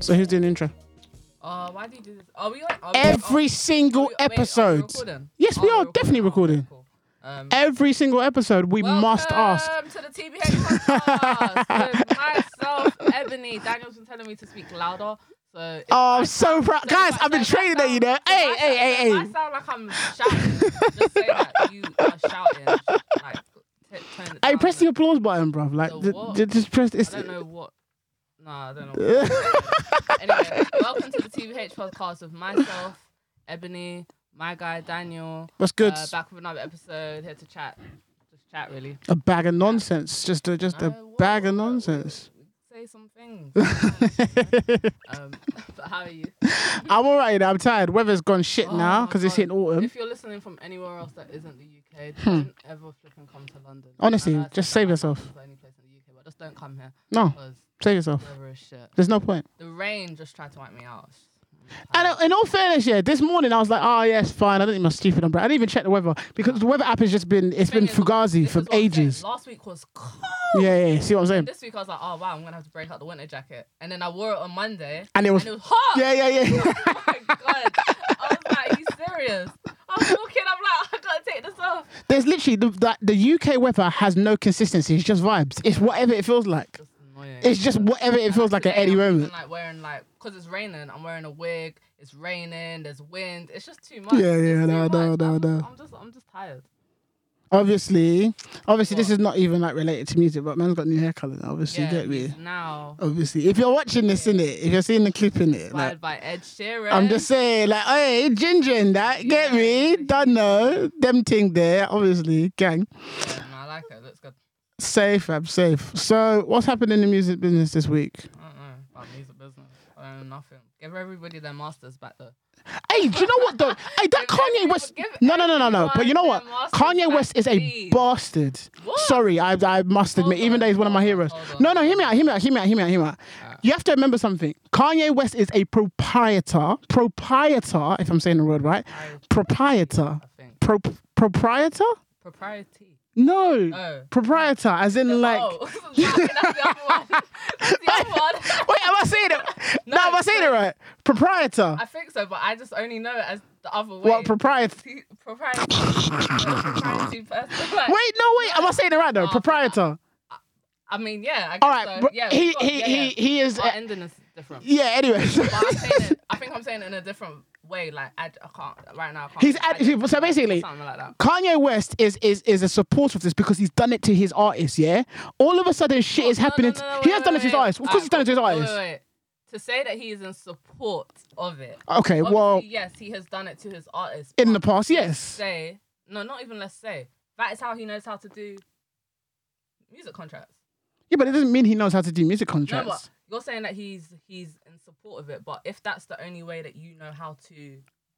So who's doing the intro? Why do you do this? Every single episode. Yes, we are definitely recording. Cool. Every single episode, we must ask. Welcome to the TBH podcast with myself, Ebony. Daniel's been telling me to speak louder. So I'm so proud. Guys, I've been training that, you know. Hey. If I sound like I'm shouting, just say that you are shouting. Like, turn it Hey, down, press the applause button, bruv. Like, just press this. I don't know what. Nah, I don't know. Anyway, welcome to the TBH podcast with myself, Ebony, my guy Daniel. What's good? Back with another episode, here to chat. Just chat, really. A bag of nonsense. Just a bag of nonsense. Say some things. But how are you? I'm alright. I'm tired. Weather's gone shit now because it's hitting autumn. If you're listening from anywhere else that isn't the UK, don't ever flipping come to London. Honestly, just save yourself. London's the only place in the UK, but just don't come here. No, save yourself. Weather is shit. There's no point. The rain just tried to wipe me out. And in all fairness, yeah, this morning I was like, oh, yeah, it's fine. I don't need my stupid umbrella. I didn't even check the weather because the weather app has just been, it's been fugazi for ages. Last week was cold. Yeah, see what I'm saying? This week I was like, oh, wow, I'm going to have to break out the winter jacket. And then I wore it on Monday. And it was hot. Yeah. Oh, my God. I was like, are you serious? I was walking, I'm like, I got to take this off. There's literally, the UK weather has no consistency. It's just vibes. It's whatever it feels like. It's just whatever it feels like at any moment. Like wearing because it's raining, I'm wearing a wig. It's raining. There's wind. It's just too much. Yeah, no. I'm just tired. Obviously, this is not even like related to music, but man's got new hair colour. Obviously, get me. Now. Obviously, if you're watching this in it, if you're seeing the clip in it, inspired by Ed Sheeran. I'm just saying, like, hey, Ginger and that, get me? Don't know them thing there. Obviously, gang. Yeah, no, I like it. Looks good. Safe, I'm safe. So, what's happened in the music business this week? I don't know about music business. I don't know nothing. Give everybody their masters back though. Hey, do you know what though? Hey, that Kanye West. No. But you know what? Kanye West is a bastard. What? Sorry, I must admit, even though he's one of my heroes. No, hear me out. You have to remember something. Kanye West is a proprietor, if I'm saying the word right. Proprietor. Proprietor? Propriety. No, proprietor, as in like. That's the other one. That's the other one. Wait, am I saying it? No, am I saying it right? Proprietor. I think so, but I just only know it as the other way. What, proprietor? Propriety person. Wait, am I saying it right though? Proprietor. I mean, yeah. I guess all right, so. Yeah, he is. Our ending is different. Yeah. Anyway. I think I'm saying it in a different way. Like I can't right now. So basically, something like that. Kanye West is a supporter of this because he's done it to his artists. Yeah. All of a sudden, shit is happening. He has done it to his artists. Of course, he's done it to his artists. Wait. To say that he is in support of it. Okay. Obviously, well. Yes, he has done it to his artists. In the past, yes. Not even let's say. That is how he knows how to do music contracts. Yeah, but it doesn't mean he knows how to do music contracts. No, but you're saying that he's in support of it, but if that's the only way that you know how to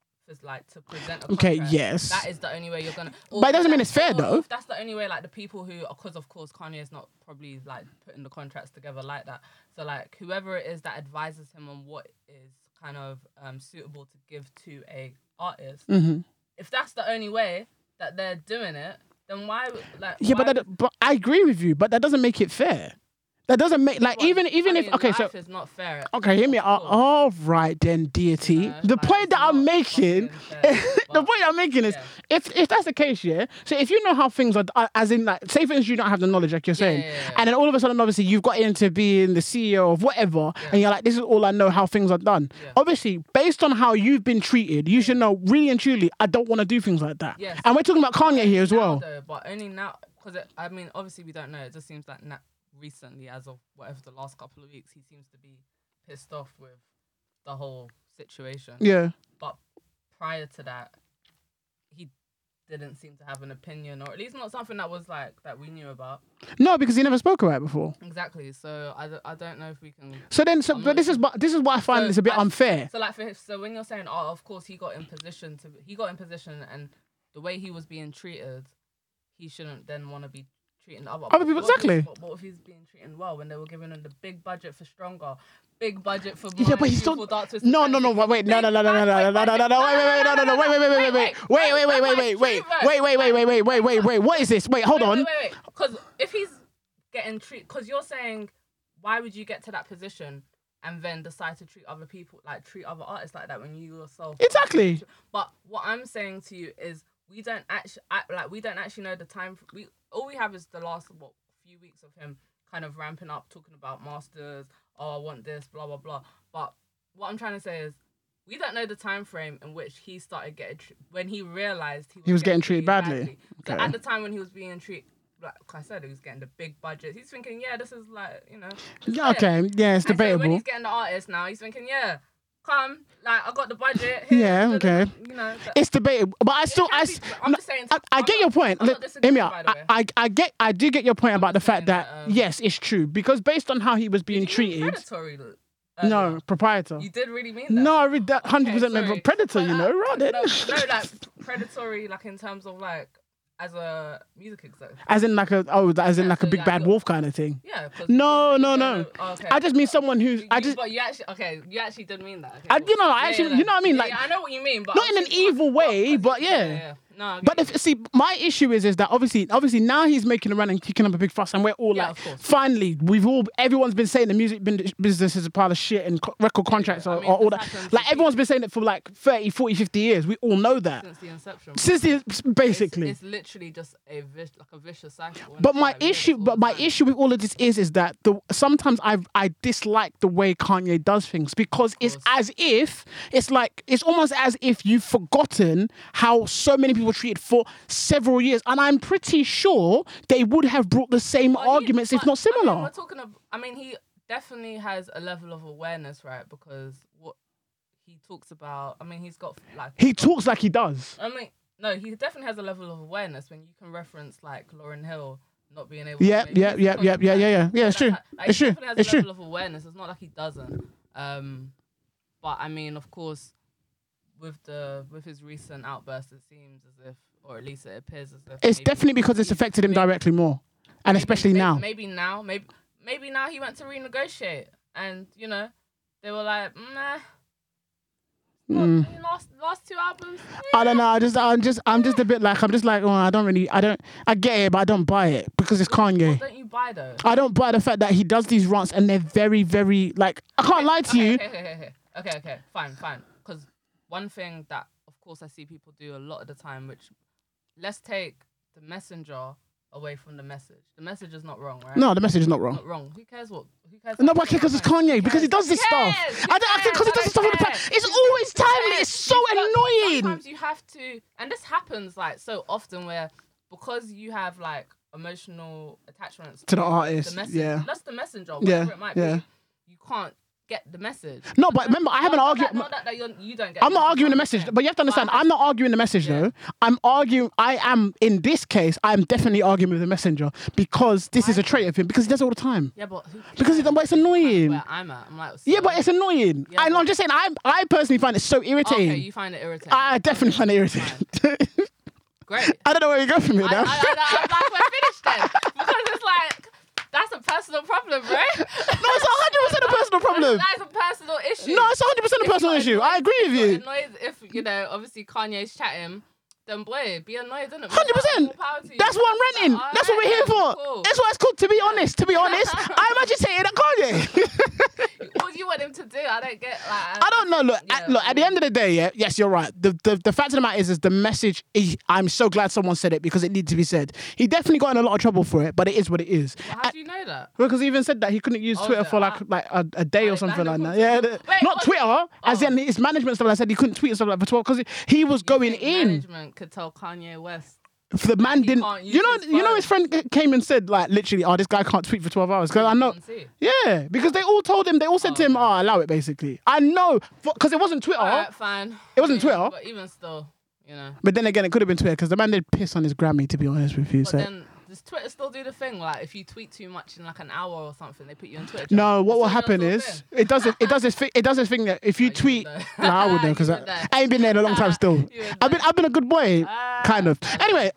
present a contract, yes, that is the only way you're gonna. But it doesn't mean it's fair though. If that's the only way, like the people who, because of course Kanye is not probably like putting the contracts together like that. So like whoever it is that advises him on what is kind of suitable to give to a artist, if that's the only way that they're doing it, then why like? Yeah, but I agree with you, but that doesn't make it fair. That doesn't make even if okay, life so is not fair. Okay, hear me. All right then, deity. The point that I'm making, is, if that's the case, yeah. So if you know how things are, as in like, say for instance, you don't have the knowledge, like you're saying, and then all of a sudden, obviously, you've got into being the CEO of whatever, and you're like, this is all I know how things are done. Yeah. Obviously, based on how you've been treated, you should know really and truly, I don't want to do things like that. Yes. And we're talking about Kanye here as well. Though, but only now, because I mean, obviously, we don't know. It just seems like recently, as of whatever the last couple of weeks, he seems to be pissed off with the whole situation. Yeah. But prior to that, he didn't seem to have an opinion, or at least not something that was like that we knew about. No, because he never spoke about it before. Exactly. So I don't know if we can. But this is why I find this a bit unfair. So like so when you're saying, oh, of course he got in position, and the way he was being treated, he shouldn't then want to be treating other people. Exactly. What if he's being treated well when they were giving him the big budget for Stronger, big budget for yeah, but he's still wait, what is this? Wait, hold on. Because if he's getting treated, because you're saying, why would you get to that position and then decide to treat other people, like treat other artists like that when you yourself. Exactly. But what I'm saying to you is we don't actually know the time. All we have is the last few weeks of him kind of ramping up, talking about masters. Oh, I want this, blah blah blah. But what I'm trying to say is, we don't know the time frame in which he started getting when he realized he was getting treated badly. Okay. So at the time when he was being treated, like I said, he was getting the big budget. He's thinking, yeah, this is like, Yeah, okay, yeah, it's debatable. So when he's getting the artist now, he's thinking, yeah, come, like I got the budget. Here, yeah, okay. It's debatable, but I'm just saying. I get your point. Hear me out. I do get your point about the fact that yes, it's true because based on how he was being treated. Predatory. No, proprietor. You did really mean that? No, I read that 100% predator. Right? No, like predatory, like in terms of like as a music executive. As in like a big bad wolf kind of thing. Yeah. No. Oh, okay. I just mean someone who's. But you actually did mean that. Okay, you know what I mean. Like, I know what you mean, but not in an evil way, but yeah. No, but my issue is that obviously now he's making a run and kicking up a big fuss, and we're all finally, everyone's been saying the music business is a pile of shit and record contracts or all that. Like everyone's been saying it for like 30, 40, 50 years. We all know that. Since the inception. Basically. It's literally just a vicious cycle. But my issue with all of this is that sometimes I dislike the way Kanye does things because it's almost as if you've forgotten how so many people were treated for several years, and I'm pretty sure they would have brought the same arguments, if not similar. He definitely has a level of awareness, right? Because what he talks about, he's got like he talks like he does. No, he definitely has a level of awareness when you can reference like Lauryn Hill not being able. Yeah. It's true. It's true. He definitely has a level of awareness. It's not like he doesn't. But of course. With his recent outburst, it seems as if, or at least it appears as if it's definitely because it's affected him directly more, and especially now. Maybe now he went to renegotiate, and they were like, nah. Last two albums. Yeah. I don't know. I'm just a bit like I get it, but I don't buy it because it's Kanye. What don't you buy though? I don't buy the fact that he does these rants and they're very, very like. I can't lie to you. Okay. Fine. Because one thing that, of course, I see people do a lot of the time, which let's take the messenger away from the message. The message is not wrong, right? No, the message is not wrong. Not wrong. Who cares? No, but because it's Kanye, because he does this stuff. Because he does this stuff all the time. It's always timely. It's so annoying. Sometimes you have to, and this happens like so often where because you have like emotional attachments to the artist, the message, yeah, that's the messenger, whatever it might be. You can't get the message. No, but remember, I have an argument. You don't get. I'm not arguing the message, but you have to understand. I'm not arguing the message though. I'm arguing. I am in this case. I am definitely arguing with the messenger because this is a trait of him because he does it all the time. Yeah, but it's annoying. Where I'm at, I'm like. So, yeah, but it's annoying. Yeah, I'm just saying. I personally find it so irritating. Okay, you find it irritating. I definitely find it irritating. Great. I don't know where you go from here now. I'm like, we're finished then because it's like. That's a personal problem, right? No, it's 100% a personal problem. That's a personal issue. No, it's 100% a personal issue. I agree with you. Annoyed if, obviously Kanye's chatting, then boy, be annoyed, isn't it? 100%. That's what I'm renting. That's what we're here for. Cool. That's what it's called, to be honest. I imagine saying that Kanye. What do you want him to do? I don't get I don't know. Look, at the end of the day, yes, you're right. The fact of the matter is the message. I'm so glad someone said it because it needs to be said. He definitely got in a lot of trouble for it, but it is what it is. Well, how do you know that? Because he even said that he couldn't use Twitter for like a day or something like that. Yeah, not Twitter. As in his management stuff. I said he couldn't tweet stuff like for 12 because he was going in. Management could tell Kanye West. If the man didn't, his friend came and said like literally, this guy can't tweet for 12 hours because I know, yeah, because they all told him, they all said to him, allow it basically. I know, because it wasn't Twitter. Alright, fine. It wasn't Twitter. But even still, But then again, it could have been Twitter because the man did piss on his Grammy, to be honest with you. But then does Twitter still do the thing? Like if you tweet too much in like an hour or something, they put you on Twitter. No, what will happen is it does this thing that if you tweet, I would know because I ain't been there in a long time still. I've been a good boy, kind of. Anyway,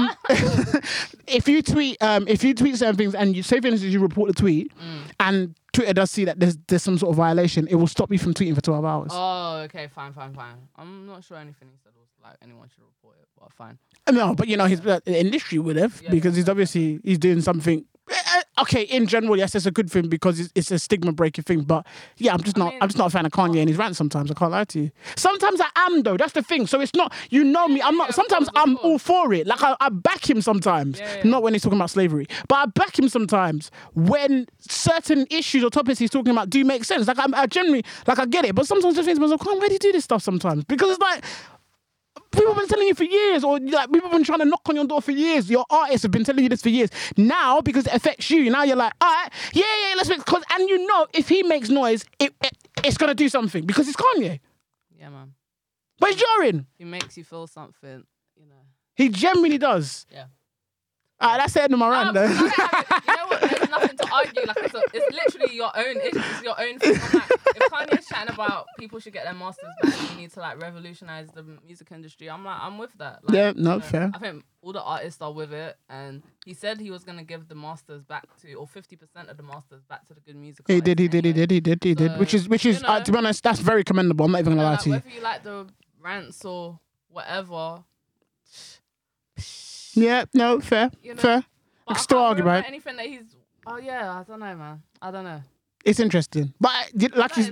if you tweet certain things and you say for instance you report the tweet and Twitter does see that there's some sort of violation, it will stop you from tweeting for 12 hours. Oh, okay, fine. I'm not sure anything he said was like anyone should report it, but fine. No, but his industry would have because he's obviously doing something. okay, in general, yes, it's a good thing because it's a stigma breaking thing. But yeah, I'm just not a fan of Kanye and his rants sometimes. I can't lie to you. Sometimes I am though. That's the thing. So it's not, you know me. I'm not. Sometimes I'm all for it. Like I back him sometimes. Not when he's talking about slavery, but I back him sometimes when certain issues or topics he's talking about do make sense. Like I generally, like I get it, but sometimes I think to myself, why do you do this stuff sometimes? Because it's like, people have been telling you for years, or like people have been trying to knock on your door for years. Your artists have been telling you this for years. Now, because it affects you, now you're like, all right, yeah, let's make, cause, and you know, if he makes noise, it's gonna do something because it's Kanye. Yeah, man. But it's jarring. He makes you feel something, you know. He genuinely does. Yeah. All right, that's the end of my rant, though. You know what? There's nothing to argue. Like it's literally your own issue. It's your own thing. I'm like, if Kanye's chatting about people should get their masters back, you need to like revolutionize the music industry. I'm like, I'm with that. Like, yeah, no, fair. I think all the artists are with it, and he said he was gonna give the masters back to, or 50% of the masters back to the good music. He did. Which is, to be honest, that's very commendable. I'm not even gonna lie to you. Whether you like the rants or whatever. Yeah, no, fair, fair. I can still argue about it. Anything that he's, oh yeah, I don't know, man. I don't know. It's interesting, it's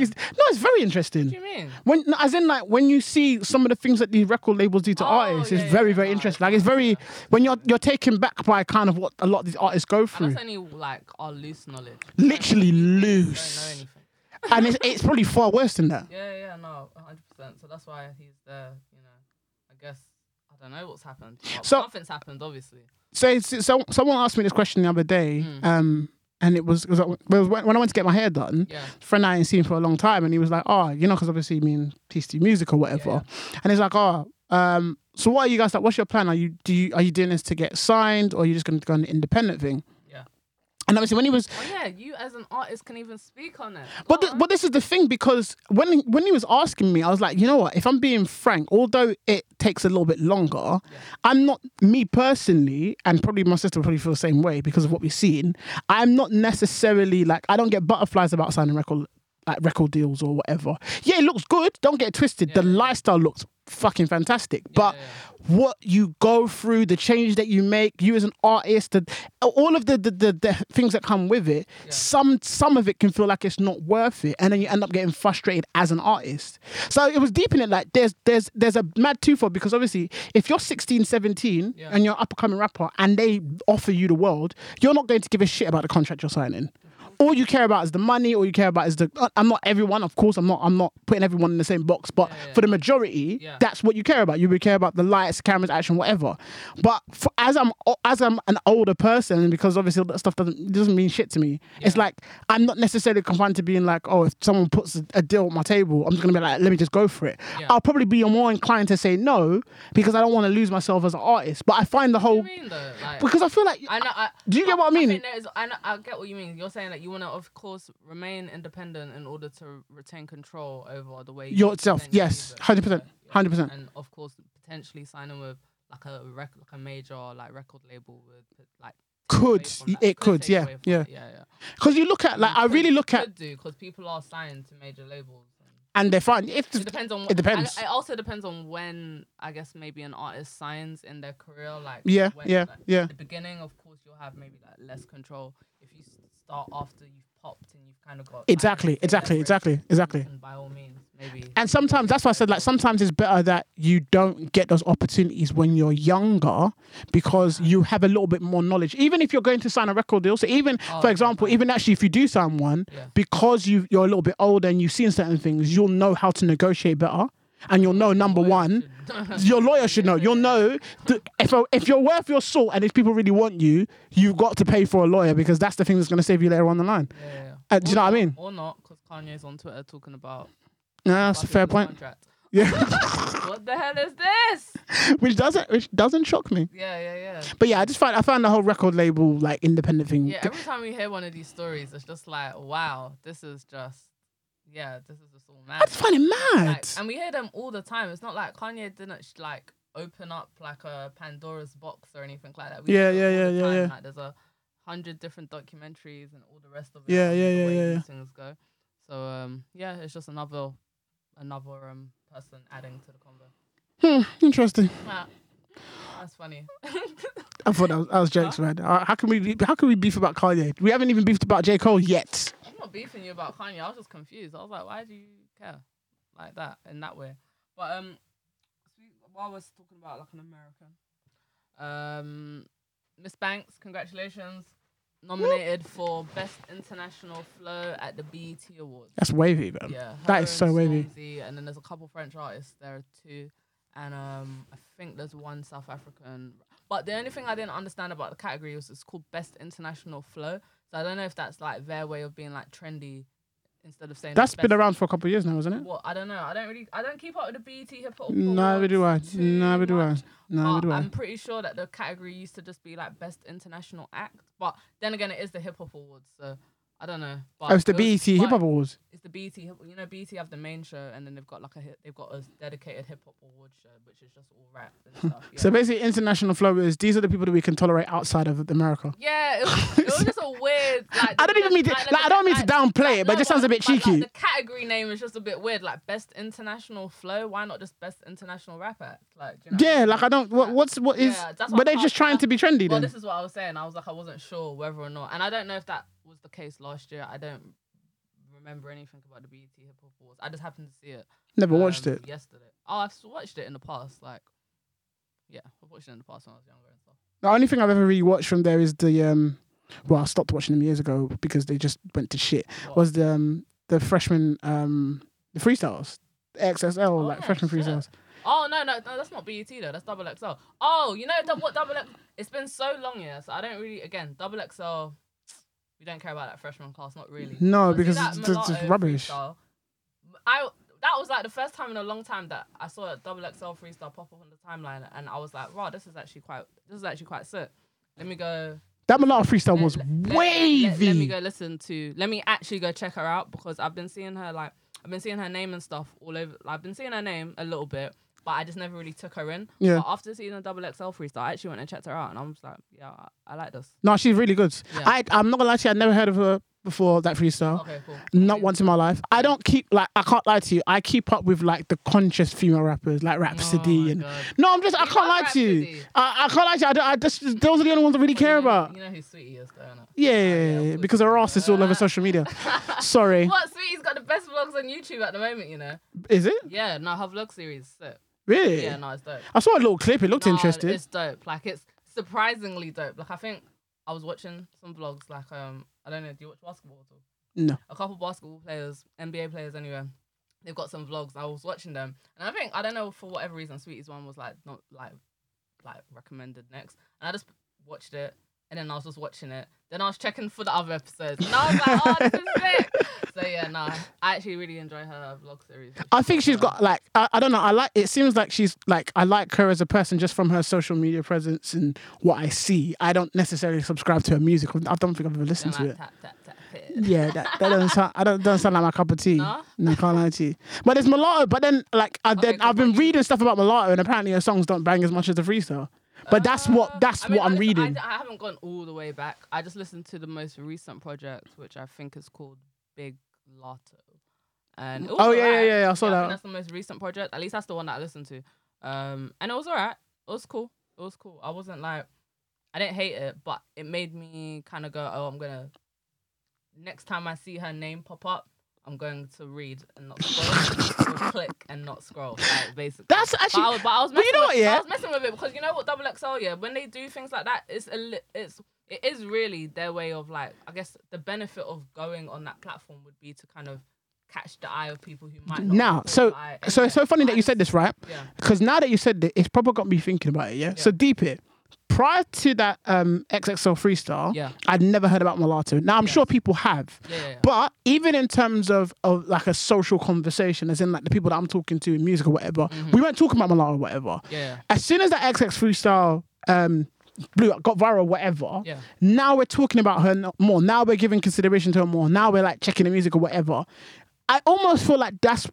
very interesting. What do you mean? When you see some of the things that these record labels do to artists, it's very interesting. Like it's very, when you're taken back by kind of what a lot of these artists go through. And that's only like our loose knowledge. Literally loose. Don't know anything. And it's probably far worse than that. Yeah, no, 100%. So that's why he's there. You know, I guess I don't know what's happened. So nothing's happened, obviously. So someone asked me this question the other day. And it was when I went to get my hair done, a friend I hadn't seen for a long time, and he was like, oh, you know, because obviously me and TC Music or whatever. And he's like, oh, so what are you guys like? What's your plan? Are you doing this to get signed, or are you just going to go on the independent thing? Yeah. And obviously when he was... Oh yeah, you as an artist can even speak on it. But this is the thing, because when he was asking me, I was like, you know what? If I'm being frank, although it takes a little bit longer, I'm not, me personally, and probably my sister will probably feel the same way because of what we've seen, I'm not necessarily like, I don't get butterflies about signing record deals or whatever. Yeah, it looks good. Don't get it twisted. The lifestyle looks fucking fantastic. But what you go through, the change that you make, you as an artist, all of the things that come with it, some of it can feel like it's not worth it, and then you end up getting frustrated as an artist. So it was deep in it. Like there's a mad twofold, because obviously if you're 16, 17 and you're an up and coming rapper and they offer you the world, you're not going to give a shit about the contract you're signing. All you care about is the money. All you care about is I'm not everyone, of course. I'm not putting everyone in the same box. But for the majority, that's what you care about. You would care about the lights, cameras, action, whatever. But as I'm an older person, because obviously that stuff doesn't mean shit to me. It's like I'm not necessarily confined to being like, oh, if someone puts a deal on my table, I'm just gonna be like, let me just go for it. I'll probably be more inclined to say no, because I don't want to lose myself as an artist. But I find the whole, what do you mean, though? Like, because I feel like do you get what I mean? I get what you mean. You're saying that you want to, of course, remain independent in order to retain control over the way yourself. Yes, 100%, 100%. And of course, potentially signing with like a major like record label would like could. Yeah. Because you look at I really look at because people are signed to major labels. And they're fine. It depends on. It depends. It also depends on when, I guess, maybe an artist signs in their career. Like At the beginning, of course, you'll have maybe like less control. If you start after you've popped and you've kind of got exactly. And by all means, maybe. And sometimes that's why I said like sometimes it's better that you don't get those opportunities when you're younger, because you have a little bit more knowledge. Even if you're going to sign a record deal, so even for example, even actually if you do sign one, because you're a little bit older and you've seen certain things, you'll know how to negotiate better. And you'll know, number one, your lawyer should know. You'll know if you're worth your salt and if people really want you, you've got to pay for a lawyer, because that's the thing that's going to save you later on the line. Do you know what I mean? Or not, because Kanye's on Twitter talking about... No, that's a fair point. Contract. Yeah. What the hell is this? Which doesn't shock me. Yeah. But yeah, I found the whole record label like independent thing. Yeah, every time we hear one of these stories, it's just like, wow, this is just all mad. I just find it mad. Like, and we hear them all the time. It's not like Kanye didn't like open up like a Pandora's box or anything like that. Yeah. Like, there's 100 different documentaries and all the rest of it. Yeah. These things go. So it's just another person adding to the convo. Interesting. That's funny. I thought that was jokes, man. How can we beef about Kanye? We haven't even beefed about J. Cole yet. I'm not beefing you about Kanye. I was just confused. I was like, why do you care like that in that way? But while we're talking about like an American, Miss Banks, congratulations, nominated for Best International Flow at the BET Awards. That's wavy, man. Yeah, that is so wavy. Stormzy, and then there's a couple French artists there too, and I think there's one South African. But the only thing I didn't understand about the category was it's called Best International Flow. So I don't know if that's like their way of being like trendy instead of saying that's been around for a couple of years now, isn't it? Well, I don't know. I don't keep up with the BET hip hop. Neither do I. I'm pretty sure that the category used to just be like Best International Act. But then again, it is the hip hop awards, so I don't know. But it's the BET Hip Hop Awards. It's the BET. You know, BET have the main show, and then they've got a dedicated hip hop award show, which is just all rap and stuff. Yeah. So basically, international flow is these are the people that we can tolerate outside of America. Yeah, it was just a weird. Like, I don't even mean to. I don't mean to downplay it, but it just sounds a bit cheeky. The category name is just a bit weird. Like Best International Flow. Why not just Best International Rap Act? Like, do you know like I don't. What is? Were they just trying to be trendy then? Well, this is what I was saying. I was like, I wasn't sure whether or not, and I don't know if that was the case last year. I don't remember anything about the BET Hip Hop Awards. I just happened to see it. Never watched it yesterday. Oh, I've watched it in the past. Like, yeah, I've watched it in the past when I was younger and stuff. The only thing I've ever really watched from there is the well, I stopped watching them years ago because they just went to shit. What? Was the freshman the freestyles, XXL freshman freestyles. Oh no, that's not BET though. That's Double XL. Oh, you know what Double XL? It's been so long, yeah. So I don't really. Again, Double XL. We don't care about that freshman class, not really. No, because it's rubbish. Freestyle, that was like the first time in a long time that I saw a Double XL freestyle pop up on the timeline, and I was like, wow, this is actually quite sick. Let me go. That Mulatto freestyle was wavy. Let me actually go check her out because I've been seeing her name and stuff all over. I've been seeing her name a little bit, but I just never really took her in. Yeah. But after seeing a Double XL freestyle, I actually went and checked her out, and I was like, yeah, I like this. No, she's really good. Yeah. I'm not gonna lie to you, I'd never heard of her before that freestyle. Okay, cool. Not once in my life. I can't lie to you. I keep up with like the conscious female rappers like Rhapsody I can't lie to you. I can't lie to you. I just those are the only ones I really care about. You know who Sweetie is, though, innit? Yeah, because her ass is all over social media. Sorry. What? Sweetie's got the best vlogs on YouTube at the moment, you know. Is it? Yeah, no, her vlog series is sick. Really? Yeah, no, it's dope. I saw a little clip. It looked interesting. It's dope. Like, it's surprisingly dope. Like, I think I was watching some vlogs. Like, I don't know. Do you watch basketball at all? No. A couple basketball players, NBA players anyway. They've got some vlogs. I was watching them, and I don't know for whatever reason, Sweetie's one was like not like recommended next, and I just watched it, and then I was just watching it. Then I was checking for the other episodes, and I was like, oh, this is sick. So yeah, no, I actually really enjoy her vlog series. I think she's got like I don't know. It seems like she's like I like her as a person just from her social media presence and what I see. I don't necessarily subscribe to her music. I don't think I've ever listened to it. Tap, yeah, that doesn't sound. I don't sound like my cup of tea. No, I can't lie to you. But there's Mulatto. But then like I've been reading stuff about Mulatto, and apparently her songs don't bang as much as the freestyle. But that's what I'm reading. I haven't gone all the way back. I just listened to the most recent project, which I think is called Big Lotto. And it was I saw that. That's the most recent project. At least that's the one that I listened to. And it was alright. It was cool. I wasn't like, I didn't hate it, but it made me kind of go, oh, next time I see her name pop up, I'm going to read and not scroll. Or click and not scroll, like, basically. That's actually. I was messing I was messing with it because you know what Double XL, yeah, when they do things like that, it is really their way of like, I guess the benefit of going on that platform would be to kind of catch the eye of people who might not. Now, so it's so funny that you said this, right? Yeah. Because now that you said it, it's probably got me thinking about it. Yeah. So deep it. Prior to that XXL freestyle, I'd never heard about Mulatto. Now, I'm sure people have. Yeah. But even in terms of like a social conversation, as in like the people that I'm talking to in music or whatever, we weren't talking about Mulatto or whatever. Yeah. As soon as that XX freestyle blew up, got viral, whatever, now we're talking about her more. Now we're giving consideration to her more. Now we're like checking the music or whatever. I almost feel like that's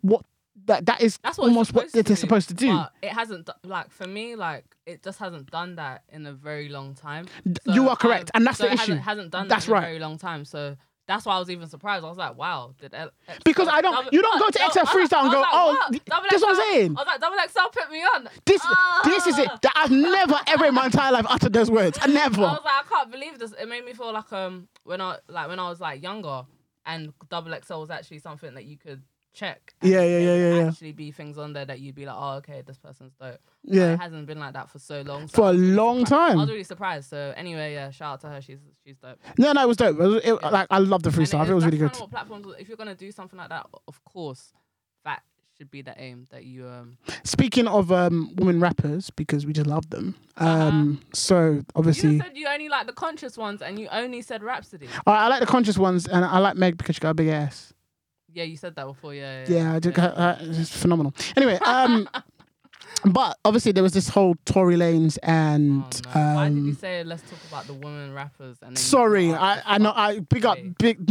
almost what they're supposed to do. But it hasn't, like, for me, like, it just hasn't done that in a very long time. So you are correct, and that's the issue. It hasn't done that in a very long time. So that's why I was even surprised. I was like, wow. Because you don't go to XF Freestyle and go, this is what I'm saying. I was like, Double XL put me on. This is it. That I've never ever in my entire life uttered those words. I never. I was like, I can't believe this. It made me feel like when I was like younger and Double XL was actually something that you could check. Yeah. Actually be things on there that you'd be like, oh, okay, this person's dope. Yeah. But it hasn't been like that for so long. So for a long time. I was really surprised. So anyway, yeah, shout out to her. She's dope. No, it was dope. Like, I love the freestyle. I think it was really good. Kind of platforms, if you're gonna do something like that, of course, that should be the aim that you. Speaking of women rappers, because we just love them. So obviously, you said you only like the conscious ones, and you only said Rhapsody. I like the conscious ones, and I like Meg because she got a big ass. Yeah, you said that before. Yeah. It's phenomenal. Anyway, but obviously there was this whole Tory Lanez and. Oh, no. Why did you say let's talk about the women rappers? And then sorry, I know. Big up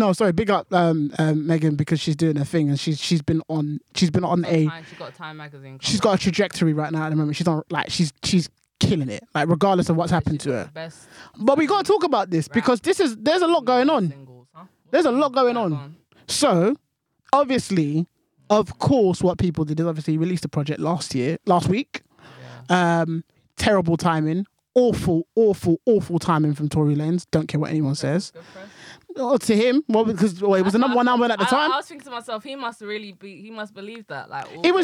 Megan because she's doing her thing and she's been on she got Time magazine. She's got a trajectory right now at the moment. She's on she's killing it, like regardless of what's happened to her. But we got to talk about this because there's a lot going on. Singles, huh? There's a lot going on. So. Obviously, of course, what people did is obviously released a project last week. Yeah. Terrible timing. Awful timing from Tory Lanez. Don't care what anyone says. To him, well, because it was the number one album at the time. I was thinking to myself, he must believe that. Like it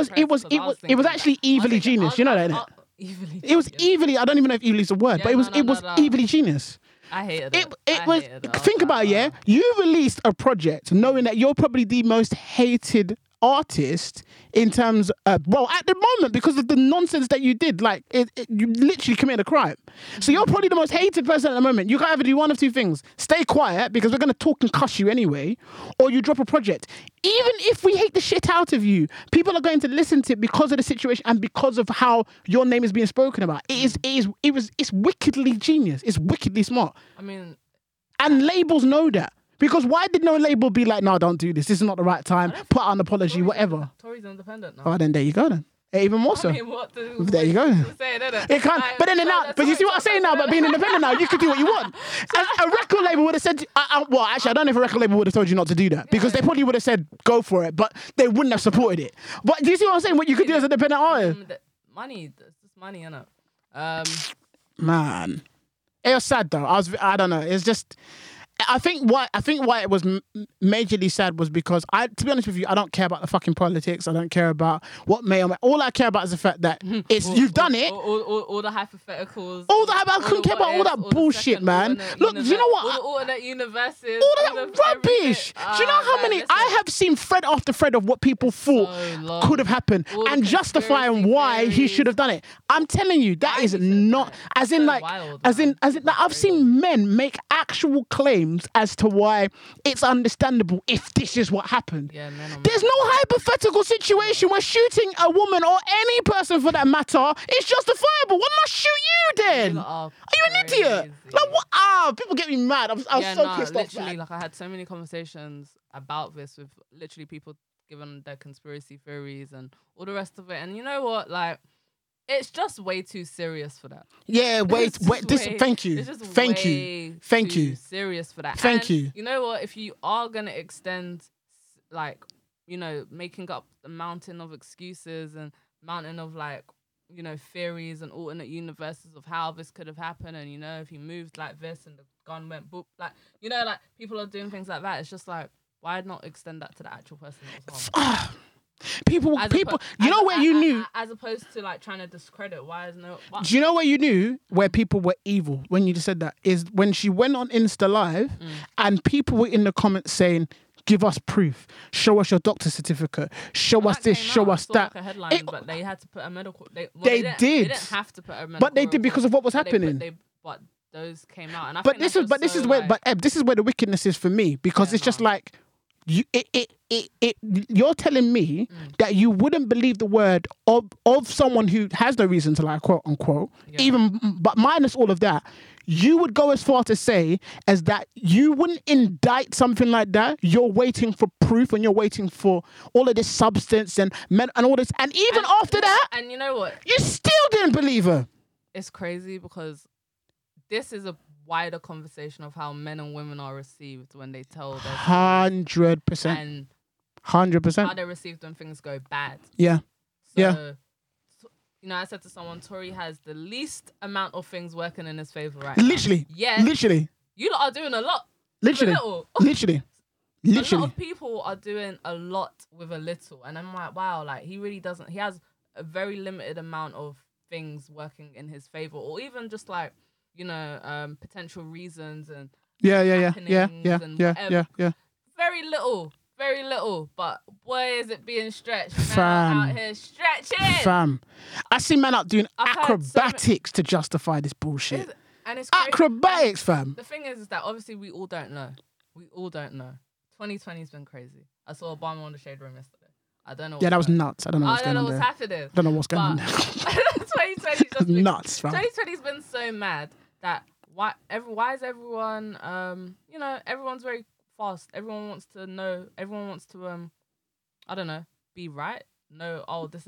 was actually evilly genius. You know that? It was evilly. I don't even know if evilly is a word, but it was evilly genius. I hated it. Think about it, yeah. You released a project knowing that you're probably the most hated artist in terms at the moment because of the nonsense that you did. Like you literally committed a crime. So you're probably the most hated person at the moment. You can either do one of two things: stay quiet because we're gonna talk and cuss you anyway, or you drop a project. Even if we hate the shit out of you, people are going to listen to it because of the situation and because of how your name is being spoken about. It's wickedly genius. It's wickedly smart. I mean, and labels know that. Because why did no label be like, no, don't do this. This is not the right time. Put out an apology, whatever. Tory's independent now. Oh, then there you go then. Even more so. I mean, there you go. It can't. But then but you see what I'm saying now? But being independent now, you can do what you want. A record label would have said, actually, I don't know if a record label would have told you not to do that because they probably would have said go for it, but they wouldn't have supported it. But do you see what I'm saying? What you could do as an independent artist? Money, it's just money, innit? Man, it was sad though. I don't know. It's just. I think why it was majorly sad was because to be honest with you, I don't care about the fucking politics. I don't care about what may or may. All I care about is the fact that you've done it. All the hypotheticals. I couldn't care about all that bullshit, man. Look, do you know what? All the alternate universes. All that rubbish. Do you know how many? I have seen thread after thread of what people thought could have happened and justifying why he should have done it. I'm telling you, that is not as in I've seen men make actual claims as to why it's understandable if this is what happened. There's no hypothetical situation where shooting a woman or any person for that matter is justifiable. Why not shoot you then? Are you an idiot? Like what? People get me mad. I was so pissed off. Literally, like I had so many conversations about this with literally people giving their conspiracy theories and all the rest of it. And you know what? Like, it's just way too serious for that. Yeah, thank you. It's just thank you. Serious for that. Thank you. You know what? If you are gonna extend, like, you know, making up the mountain of excuses and mountain of like, you know, theories and alternate universes of how this could have happened, and you know, if he moved like this and the gun went boop, like, you know, like people are doing things like that. It's just like, why not extend that to the actual person that was harmed? People, you know where you knew, as opposed to like trying to discredit. Why is no? What? Do you know where you knew where people were evil when you just said that is when she went on Insta Live and people were in the comments saying, "Give us proof, show us your doctor's certificate, show us this, show us that." Like a headline, but they had to put a medical. They did. They didn't have to put a medical. But they did because of what was happening. But those came out, and this is where the wickedness is for me because it's just like. You're telling me that you wouldn't believe the word of someone who has no reason to lie, quote unquote, but minus all of that, you would go as far to say as that you wouldn't indict something like that. You're waiting for proof and you're waiting for all of this substance and all this, and even after that, and you know what, you still didn't believe her. It's crazy because this is a wider conversation of how men and women are received when they tell their stories 100%. and 100%. how they're received when things go bad. Yeah. So, Yeah. you know, I said to someone, Tory has the least amount of things working in his favor right Literally. now. Yeah. Literally. You lot are doing a lot. Literally. With a little. Literally. A lot Literally. of people are doing a lot with a little. And I'm like, wow, like he really doesn't. He has a very limited amount of things working in his favor, or even just like, you know, potential reasons and Yeah. happenings and whatever. Very little, but boy, is it being stretched. Fam. Man out here stretching. Fam. I see man out doing I've heard acrobatics to justify this bullshit. And it's crazy. Acrobatics, fam. The thing is that obviously we all don't know. 2020's been crazy. I saw Obama on the Shade Room yesterday. I don't know. Yeah, that was nuts. I don't know what's I going don't on know there. what's happening. I don't know what's going on But there. 2020's just been Nuts, fam. 2020's been so mad that why is everyone you know, everyone's very fast. Everyone wants to know. Everyone wants to I don't know, be right. No, oh, this is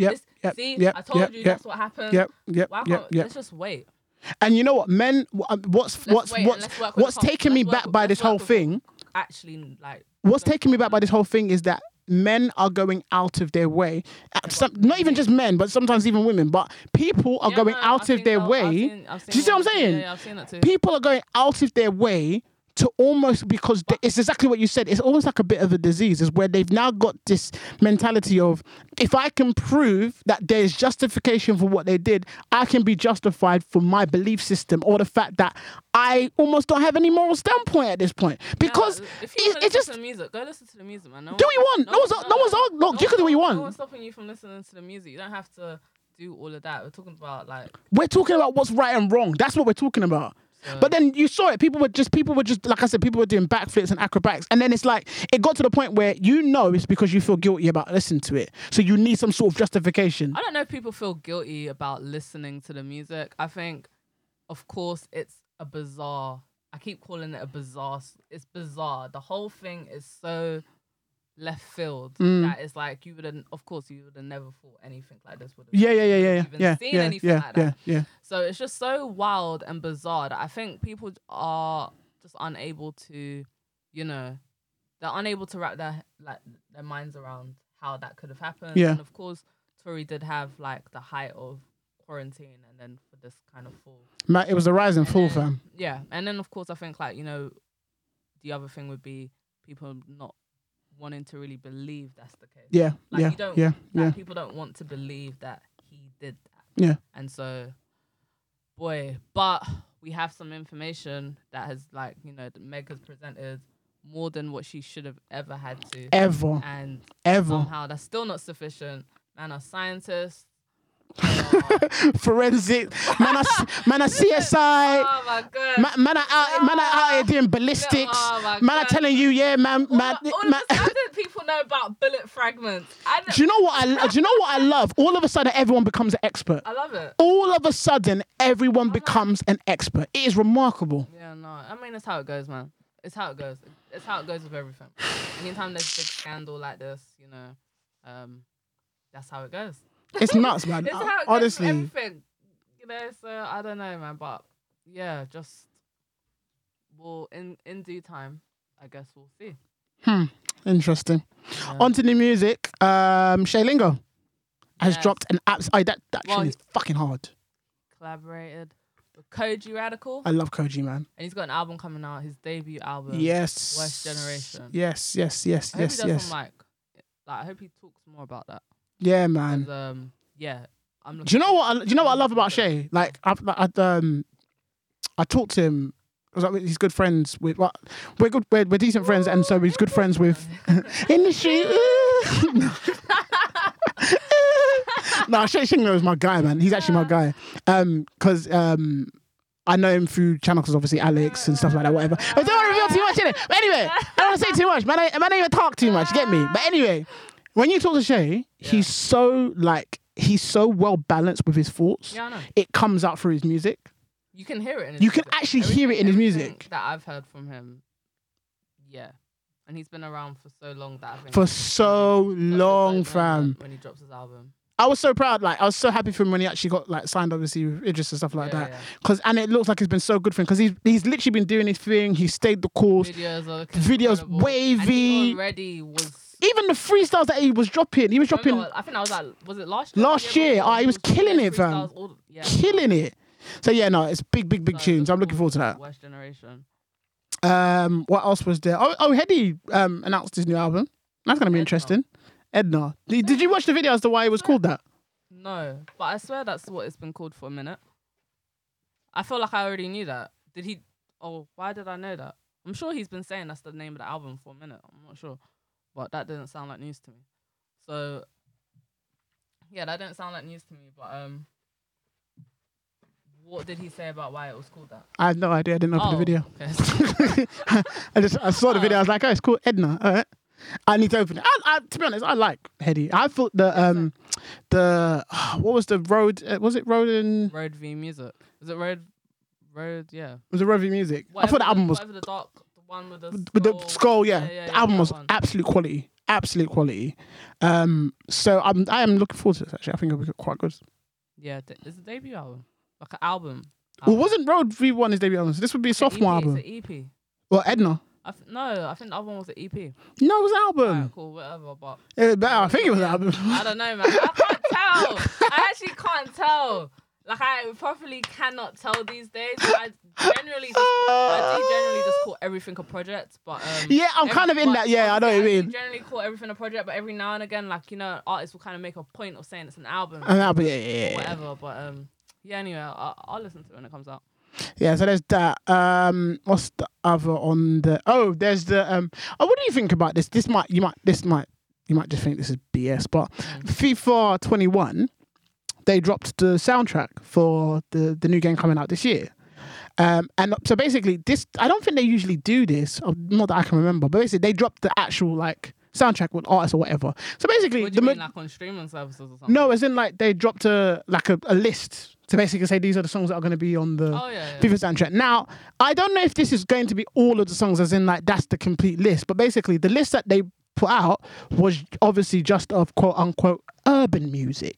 I told you that's what happened. Let's just wait. And you know what, men? What's taking me back by this whole thing? Actually, like what's taking me back by this whole thing is that men are going out of their way. Not even just men, but sometimes even women. But people are going out of their way. Do you see what I'm saying? Yeah, I've seen that too. People are going out of their way to almost, because it's exactly what you said. It's almost like a bit of a disease, is where they've now got this mentality of, if I can prove that there's justification for what they did, I can be justified for my belief system, or the fact that I almost don't have any moral standpoint at this point. Because if you it's just to the music, go listen to the music, man. Do what you want. You can do what you want. No one's stopping you from listening to the music. You don't have to do all of that. We're talking about we're talking about what's right and wrong. That's what we're talking about. But then you saw it. People were just, like I said, people were doing backflips and acrobatics. And then it's like, it got to the point where you know it's because you feel guilty about listening to it. So you need some sort of justification. I don't know if people feel guilty about listening to the music. I think, of course, it's a bizarre, I keep calling it a bizarre, it's bizarre. The whole thing is so left field that it's like you would have never thought anything like this would have seen anything like that. Yeah. So it's just so wild and bizarre that I think people are just unable to, you know, they're unable to wrap their minds around how that could have happened. Yeah. And of course, Tory did have like the height of quarantine, and then for this kind of fall. It was a rise and fall, fam. Yeah, and then of course I think, like, you know, the other thing would be people not wanting to really believe that's the case. Yeah, People don't want to believe that he did that. Yeah. And so, but we have some information that has, like, you know, that Meg has presented more than what she should have ever had to. Ever. And ever. somehow that's still not sufficient. Man are scientists. Forensic, man are CSI. Oh my god. Man are out here doing ballistics. Man are telling you, man. How did people know about bullet fragments? Do you know what I love? All of a sudden, everyone becomes an expert. I love it. All of a sudden, everyone becomes an expert. It is remarkable. Yeah, no. I mean, it's how it goes, man. It's how it goes. It's how it goes with everything. Anytime there's a big scandal like this, you know, that's how it goes. It's nuts, man. It's how it goes honestly. with everything. You know, so I don't know, man. But yeah, just in due time, I guess we'll see. Interesting. Yeah. On to the music. Shay Lingo has dropped an app. That tune is fucking hard. Collaborated with Koji Radical. I love Koji, man. And he's got an album coming out, his debut album. Yes. Worst Generation. Yes. I hope he does some, like, I hope he talks more about that. Yeah, man. Yeah. Do you know what I love about Shay? Like, I talked to him. He's good friends with. Well, we're decent friends, and so he's good friends with in the street. No, Shay Shingo is my guy, man. He's actually my guy. Because I know him through channels, because obviously Alex and stuff like that, whatever. I don't want to reveal too much, innit? But anyway, I don't want to say too much. Man, I don't even talk too much. Get me? But anyway. When you talk to Shay, he's so well balanced with his thoughts. Yeah, I know. It comes out through his music. You can hear it in his music. Can actually hear it in his music. That I've heard from him. Yeah. And he's been around for so long that I think... For so long, fam. When he drops his album. I was so proud. Like, I was so happy for him when he actually got like signed, obviously, with Idris and stuff like that. And it looks like it's been so good for him because he's literally been doing his thing. He stayed the course. Videos wavy. And he already was. Even the freestyles that he was dropping, I think that was like, was it last year? Last year, he was killing it, fam. Killing it. So yeah, no, it's big tunes. I'm looking forward to that. West Generation. What else was there? Heady announced his new album. That's gonna be interesting. Edna. Did you watch the video as to why it was called that? No, but I swear that's what it's been called for a minute. I feel like I already knew that. Did he? Oh, why did I know that? I'm sure he's been saying that's the name of the album for a minute. I'm not sure, but that didn't sound like news to me. So, yeah, that didn't sound like news to me. But what did he say about why it was called that? I have no idea. I didn't open the video. Okay. I saw the video. I was like, oh, it's called Edna. All right. I need to open it. To be honest, I like Heady. I thought what was the Road? Was it Road and Road v Music? Was it Road? Yeah. Was it Road v Music? I thought the album was the dark one with the skull. Yeah. The album was absolute quality. Absolute quality. So I am looking forward to this. Actually, I think it'll be quite good. Yeah, it's a debut album, like an album. Well, wasn't Road v1 his debut album? So this would be a sophomore album. It's an EP. Well, Edna. I think the other one was an EP. No, it was an album. Right, cool, whatever. But I think it was an album. I don't know, man. I can't tell. I actually can't tell. Like, I properly cannot tell these days. I do generally just call everything a project. But yeah, I'm kind of in that. Yeah, I know what you mean. I generally call everything a project, but every now and again, like, you know, artists will kind of make a point of saying it's an album. An album, yeah. Whatever. But yeah. Anyway, I'll listen to it when it comes out. Yeah, so there's that. What's the other on the? Oh, there's the. What do you think about this? You might just think this is BS, but FIFA 21, they dropped the soundtrack for the new game coming out this year. And so basically, this, I don't think they usually do this, not that I can remember, but basically they dropped the actual like soundtrack with artists or whatever. So basically, what do you mean, like on streaming services or something? No, as in like they dropped a list to basically say these are the songs that are going to be on the FIFA soundtrack. Now, I don't know if this is going to be all of the songs, as in like that's the complete list, but basically the list that they put out was obviously just of quote unquote urban music,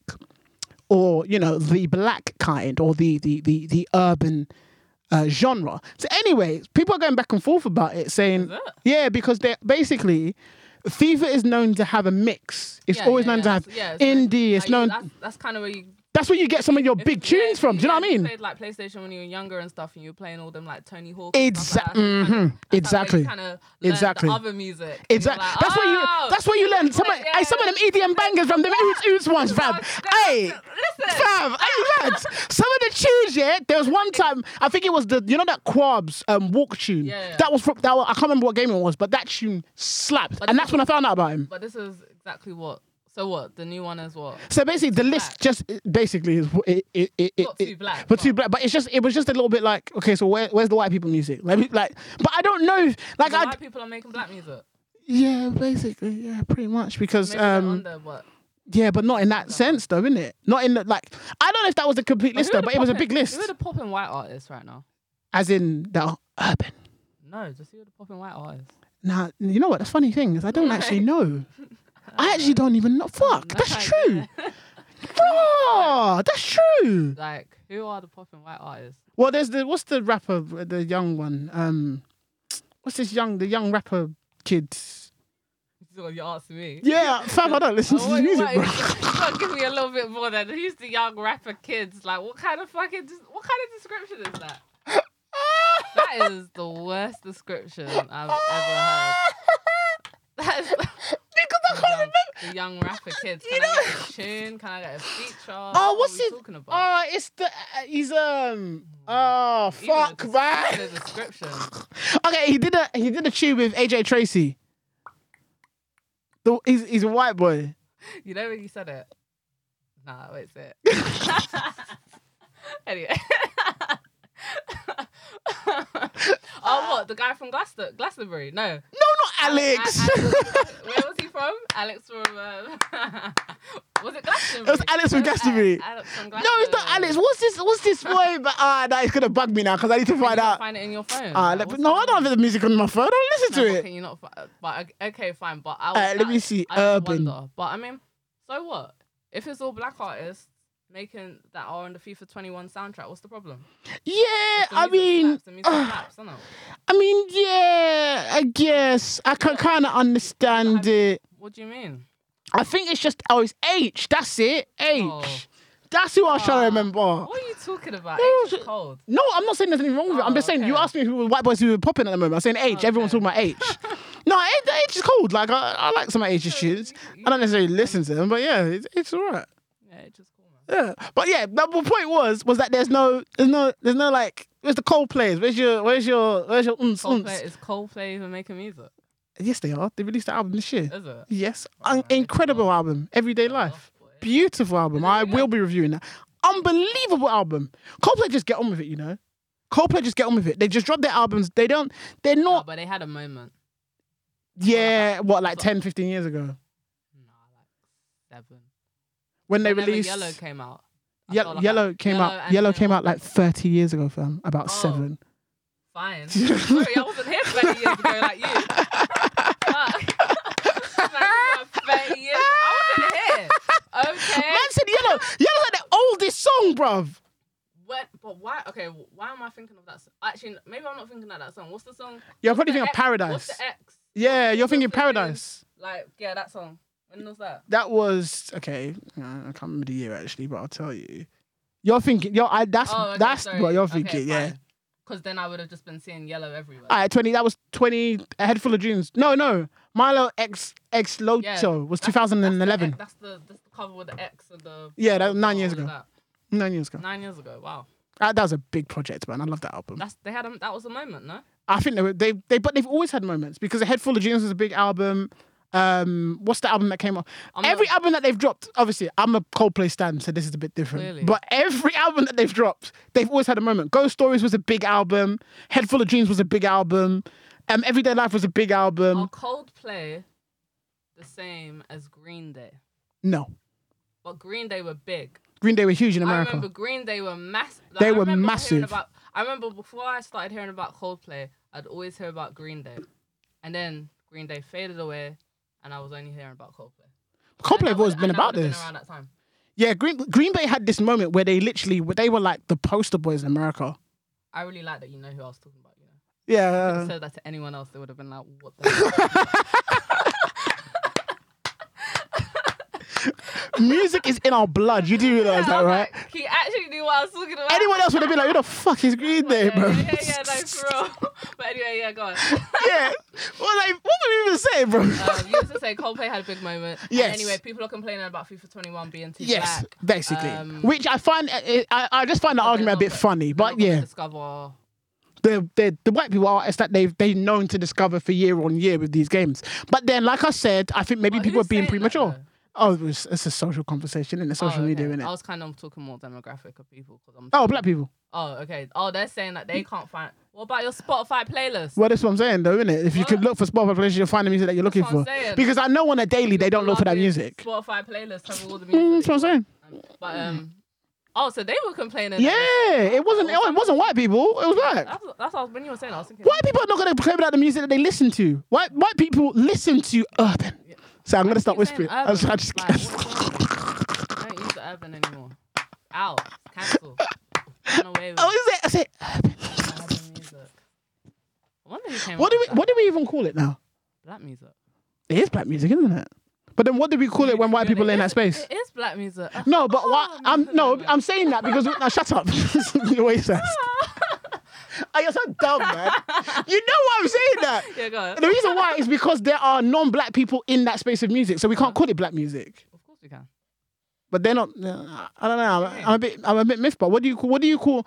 or you know, the black kind, or the urban genre. So anyway, people are going back and forth about it, saying yeah, because they basically FIFA is known to have a mix. It's always known to have indie. It's known. That's kind of where you. That's where you get some of your big tunes from. Do you know what I mean? You played like PlayStation when you were younger and stuff, and you were playing all them like Tony Hawk. Exactly. Exactly. The other music. Exactly. Like, that's where you learn some of them EDM bangers from them Oots ones, fam. Hey, listen, fam. Hey, lads. Some of the tunes, yeah. There was one time, I think it was that Quabs walk tune. Yeah. That was I can't remember what game it was, but that tune slapped, and that's when I found out about him. But this is exactly what. So what? The new one is what? So basically, the list just basically is not too black, but too black. But it was just a little bit like, okay, so where's the white people music? Like, but I don't know. Like, white people are making black music. Yeah, basically, yeah, pretty much because yeah, but not in that sense though, isn't it? Not in the like. I don't know if that was a complete list though, but it was a big list. Who are the popping white artists right now? As in the urban. No, just who are the popping white artists? Nah, you know what? The funny thing is, I don't actually know. I actually don't even know. Fuck, that's true. Bro, that's true. Like, who are the popping white artists? Well, there's what's the rapper, the young one? What's the young rapper kid? You asking me? Yeah, fam, I don't listen to his music, bro. You gotta give me a little bit more then. Who's the young rapper kids? Like, what kind of description is that? That is the worst description I've ever heard. That is because I can't remember. The young rapper kids. Can I get a tune? Can I get a feature? Oh, what's he talking about? It's the he's fuck, man. The description. Okay, he did a tune with AJ Tracy. He's a white boy. You know when you said it? Nah, wait, say it. Anyway. Oh, what? The guy from Glastonbury? No. No, not Alex. Where was he from? Alex from... was it Glastonbury? It was Alex from Glastonbury. Alex from Glastonbury. No, it's not Alex. What's this boy? But nah, it's gonna bug me now because I need to find out. Find it in your phone. No, I don't have the music on my phone. I don't listen to it. Can you not? But okay, fine. But let me see. Urban. Wonder. But I mean, so what? If it's all black artists making that are on the FIFA 21 soundtrack, what's the problem? Yeah, I mean, yeah, I guess I can kind of understand it. What do you mean? I think it's just it's H. That's it, H. Oh. That's who I was trying to remember. What are you talking about? H is cold. No, I'm not saying there's anything wrong with it. I'm just saying you asked me who were white boys who were popping at the moment. I'm saying H. Okay. Everyone's talking about H. No, H is cold. Like I like some of H's tunes. I don't necessarily listen to them, but yeah, it's alright. Yeah, H is cool, man. Yeah, but yeah, the point was that there's no like, where's the Coldplays? Where's your Coldplay? Is Coldplay even making music? Yes, they are. They released the album this year. Is it? Yes, incredible album. Everyday Life, beautiful album. I will be reviewing that. Unbelievable album. Coldplay just get on with it, you know. Coldplay just get on with it. They just drop their albums. They're not. No, but they had a moment. Yeah, like 10, 15 years ago? No, like 7. When they released Yellow came out. Yellow came out like 30 years ago, fam. About 7. Fine. Sorry, I wasn't here 30 years ago like you. 30 years. I wasn't here. Okay. Man said Yellow. Yellow's like the oldest song, bruv. But why? Okay, why am I thinking of that song? Actually, maybe I'm not thinking of that song. What's the song? You're probably thinking of Paradise. What's the X? Yeah, you're thinking Paradise. Like, yeah, that song. When was that? That was okay. I can't remember the year actually, but I'll tell you. You're thinking. That's what you're thinking. Yeah. Because then I would have just been seeing Yellow everywhere. Alright, 20. That was 20. A Head Full of Dreams. No. Milo X Loto was 2011. That's the cover with the X and the. Yeah, that was 9 years ago. 9 years ago. 9 years ago. Wow. That was a big project, man. I love that album. That was a moment, no? I think but they've always had moments because A Head Full of Dreams was a big album. What's the album that came out? Every album that they've dropped, obviously, I'm a Coldplay stan, so this is a bit different. Clearly. But every album that they've dropped, they've always had a moment. Ghost Stories was a big album. Head Full of Dreams was a big album. Everyday Life was a big album. Are Coldplay the same as Green Day? No. But Green Day were big. Green Day were huge in America. I remember Green Day were massive. They were massive. I remember before I started hearing about Coldplay, I'd always hear about Green Day. And then Green Day faded away, and I was only hearing about Coldplay. Coldplay have always been about this. Been around that time. Yeah, Green Bay had this moment where they were like the poster boys in America. I really like that you know who I was talking about, you know? Yeah. If I said that to anyone else, they would have been like, what the hell? Music is in our blood. You do realise that, right? Like, he actually knew what I was talking about. Anyone else would have been like, who the fuck is Green Day, bro? Yeah, no, for real. But anyway, yeah, go on. Yeah. Well, like, what were we even saying, bro? You used to say Coldplay had a big moment. Yes. And anyway, people are complaining about FIFA 21 being too black. Yes, basically. Which I find, I just find the argument a bit funny. But yeah. Discover... The white people artists that they've known to discover for year on year with these games. But then, like I said, I think maybe people are being premature. It's a social conversation in the social media, innit? I was kind of talking more demographic of people. Black people. Oh, okay. Oh, they're saying that they can't find... What about your Spotify playlist? Well, that's what I'm saying, though, innit? If you could look for Spotify playlists, you'll find the music that you're looking for. Because I know on a daily, they don't look for that music. Spotify playlist have all the music. That's what I'm saying. But, so they were complaining. Yeah, it wasn't white people. It was black. That's what when you were saying. I was thinking. White people are not going to complain about the music that they listen to. White people listen to urban. Yeah. So I'm going to start whispering. Don't use the urban anymore. Ow. Cancel. Run away with it? I said urban. Music. I wonder who came what do we even call it now? Black music. It is black music, isn't it? But then what do we call it when white people are in that space? It is black music. No, but I'm saying that because now shut up. Your way says. You're so dumb, man. You know why I'm saying that? Yeah, go on. The reason why is because there are non-black people in that space of music, so we can't call it black music. Of course we can. But they're not. I don't know. I'm a bit miffed. But what do you call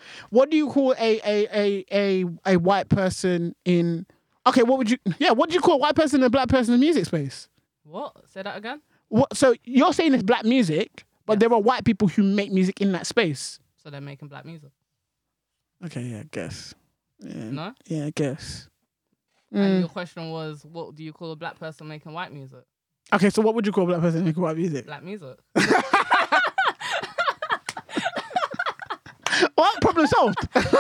a white person in? Okay, what do you call a white person in a black person in the music space? What? Say that again? What? So you're saying it's black music, but there are white people who make music in that space. So they're making black music. Okay, yeah, I guess. Yeah. No? Yeah, I guess. And your question was, what do you call a black person making white music? Okay, so what would you call a black person making white music? Black music. What? Problem solved.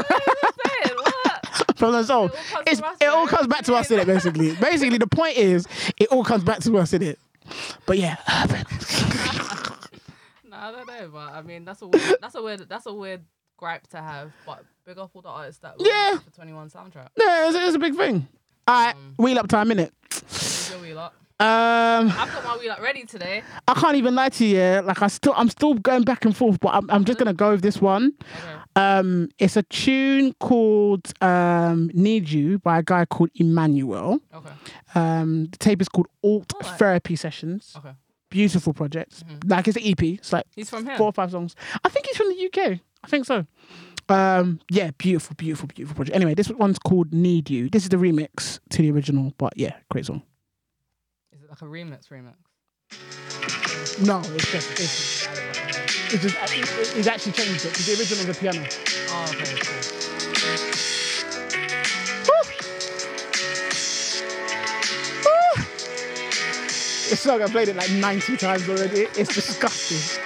What? Problem solved. It all comes back to us, innit, basically. Basically, the point is, it all comes back to us, innit? But yeah, urban. I don't know, but I mean that's a weird gripe to have. But big up all the artists that were for 21 soundtrack. Yeah, it's a big thing. All right, wheel up time, innit? Your wheel up. I've got my wheel up ready today. I can't even lie to you. Yeah? Like I'm still going back and forth, but I'm just gonna go with this one. Okay. It's a tune called "Need You" by a guy called Emmanuel. Okay. The tape is called Alt Therapy Sessions. Okay. Beautiful project. Mm-hmm. Like it's an EP. It's like he's from here. 4 or 5 songs. I think he's from the UK. I think so. Yeah, beautiful project. Anyway, this one's called "Need You." This is the remix to the original, but yeah, great song. Like a remix? No, he's actually changed it because the original was a piano. Oh, okay, cool. This song, I played it like 90 times already. It's disgusting.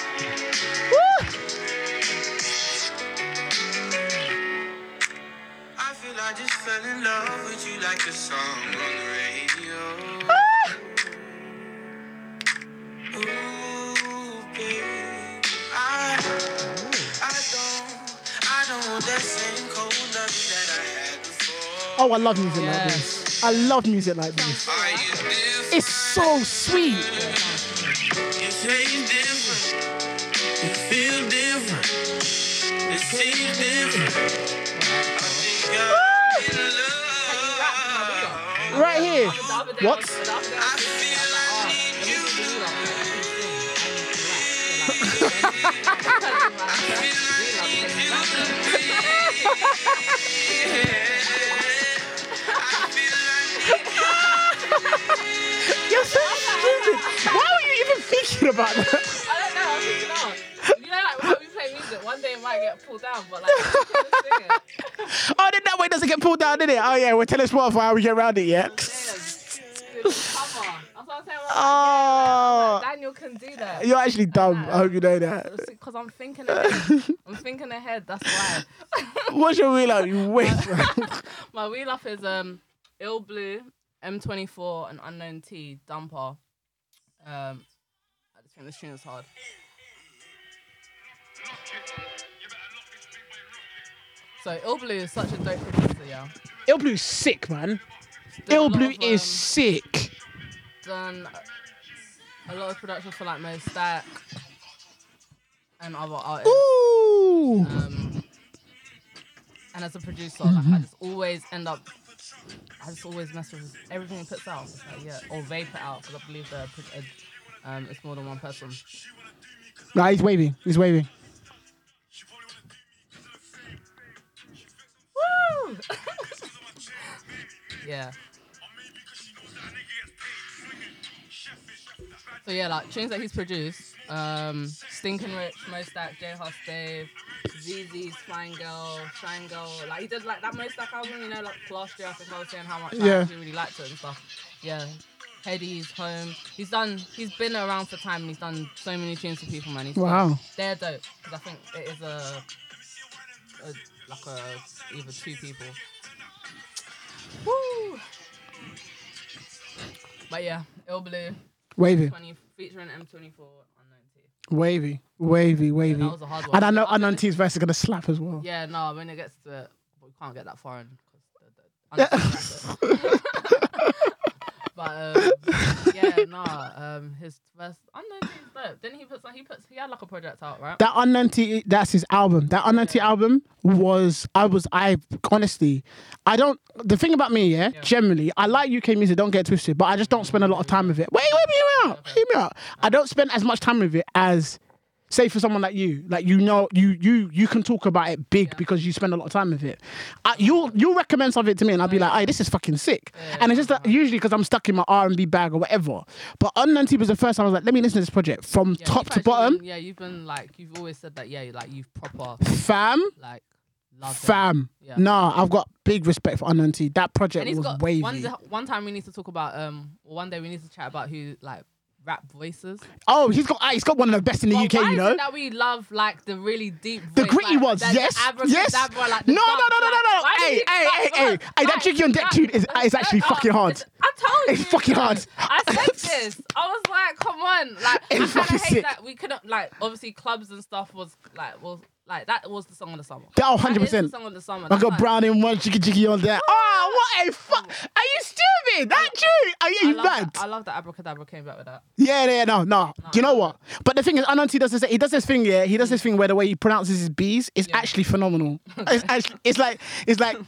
I feel I just fell in love with you like a song on the radio. Oh, I love music like this. I love music like this. It's so sweet. You taste different. You feel different. It seems different. I think I'm in love. Right here. What? I feel I need you. You're so stupid. Why were you even thinking about that? I don't know. I'm thinking out. You know, like when we play music, one day it might get pulled down, but like, I'm sing it. Oh, then that way it doesn't get pulled down, did it? Oh yeah, we're telling Spotify how we get around it, yeah. Come on. That's what I'm saying. Oh, Daniel can do that. You're actually dumb. I hope you know that. Because I'm thinking ahead. That's why. What's your wheel up? You wait. My wheel up is Ill Blue, M24, and Unknown T, Dumper. I just think this tune is hard. So Ill Blue is such a dope producer, yeah. Ill Blue's sick, man. Ill Blue is sick. Done a lot of production for like Mo Stack and other artists. Ooh. And as a producer, like I just always mess with everything he puts out. Like, or they put out, because I believe it's more than one person. Nah, he's waving. Woo! Yeah. So yeah, like tunes that he's produced, Stinkin' Rich, Mo Stack, J Hus, Dave, ZZ's Fine Girl, Shine Girl. Like he did like that Mo Stack album, you know, like last year I think I was saying how much I actually really liked it and stuff. Yeah. Headies, Home. He's been around for time and he's done so many tunes for people, man. They're dope. Because I think it is either two people. Woo! But yeah, Ill Blue. Wavy. Featuring M24 Unknown T. Wavy. Yeah, that was a hard one. And I know Unknown T's verse is going to slap as well. Yeah, no, when it gets to it, we can't get that far in. But his verse Unknown T's dope. Then he had like a project out, right? That Unknown T, that's his album. That Unknown T album the thing about me, generally, I like UK music, don't get twisted, but I just don't spend a lot of time with it. Wait, hear me out. I don't spend as much time with it as, say, for someone like you. Like, you know, you can talk about it big because you spend a lot of time with it. You'll recommend something to me and I'll be like, hey, this is fucking sick. And it's just that usually because I'm stuck in my R&B bag or whatever. But Unknown T was the first time I was like, let me listen to this project from top to bottom. You've been like, you've always said that, like you've proper... Fam. Like... Fam. Yeah. Nah, I've got big respect for Unknown T. That project was wavy. One time we need to talk about, one day we need to chat about who, like, rap voices. Oh, he's got one of the best in the UK, you know? Why is it that we love, like, the really deep voice? The gritty ones, yes. Like, no. Hey, that Tricky on Deck tune is actually fucking hard. I'm telling It's fucking hard. I said this. I was like, come on. Like, It's I kind fucking of hate sick. that we couldn't, like, obviously clubs and stuff was that was the song of the summer. Oh, That is 100%. the song of the summer. I That's got like- brown in one, chicky chicky on there. Oh, what a fuck! Are you stupid? That true? Are you mad? I love that Abracadabra came back with that. Yeah, no. Do you know what? But the thing is, Anansi does this thing, yeah. He does this thing where the way he pronounces his B's is actually phenomenal. It's like the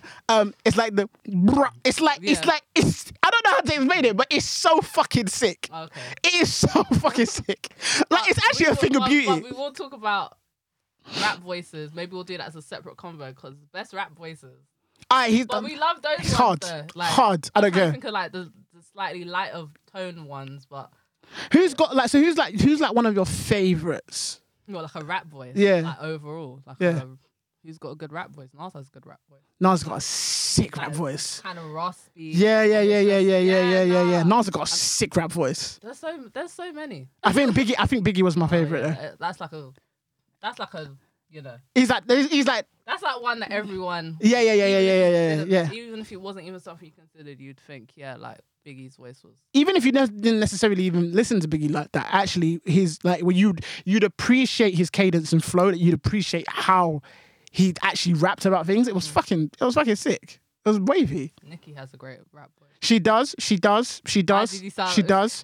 I don't know how to explain it, but it's so fucking sick. Okay. It is so fucking sick. Like it's actually a thing of beauty. But we will talk about rap voices. Maybe we'll do that as a separate convo because best rap voices. But we love those it's ones. hard. Though. Like, Hard. I don't I'm trying to care. think of like the slightly lighter tone ones, but Who's like one of your favorites? well, like a rap voice. Yeah. Like overall, like Yeah. who's got a good rap voice? Nas has a good rap voice. Nas got a sick rap voice. Kind of raspy. Yeah. nah. Nas got a sick rap voice. There's so many. I think Biggie was my favorite. Yeah, that's like a you know. He's like That's like one that everyone. yeah. Even if it wasn't even something you considered, you'd think, yeah, like Biggie's voice was. Even if you didn't necessarily even listen to Biggie like that, actually, his like when you'd appreciate his cadence and flow. That you'd appreciate how he actually rapped about things. It was fucking sick. It was wavy. Nicki has a great rap voice. She does. Why did you sound- She does.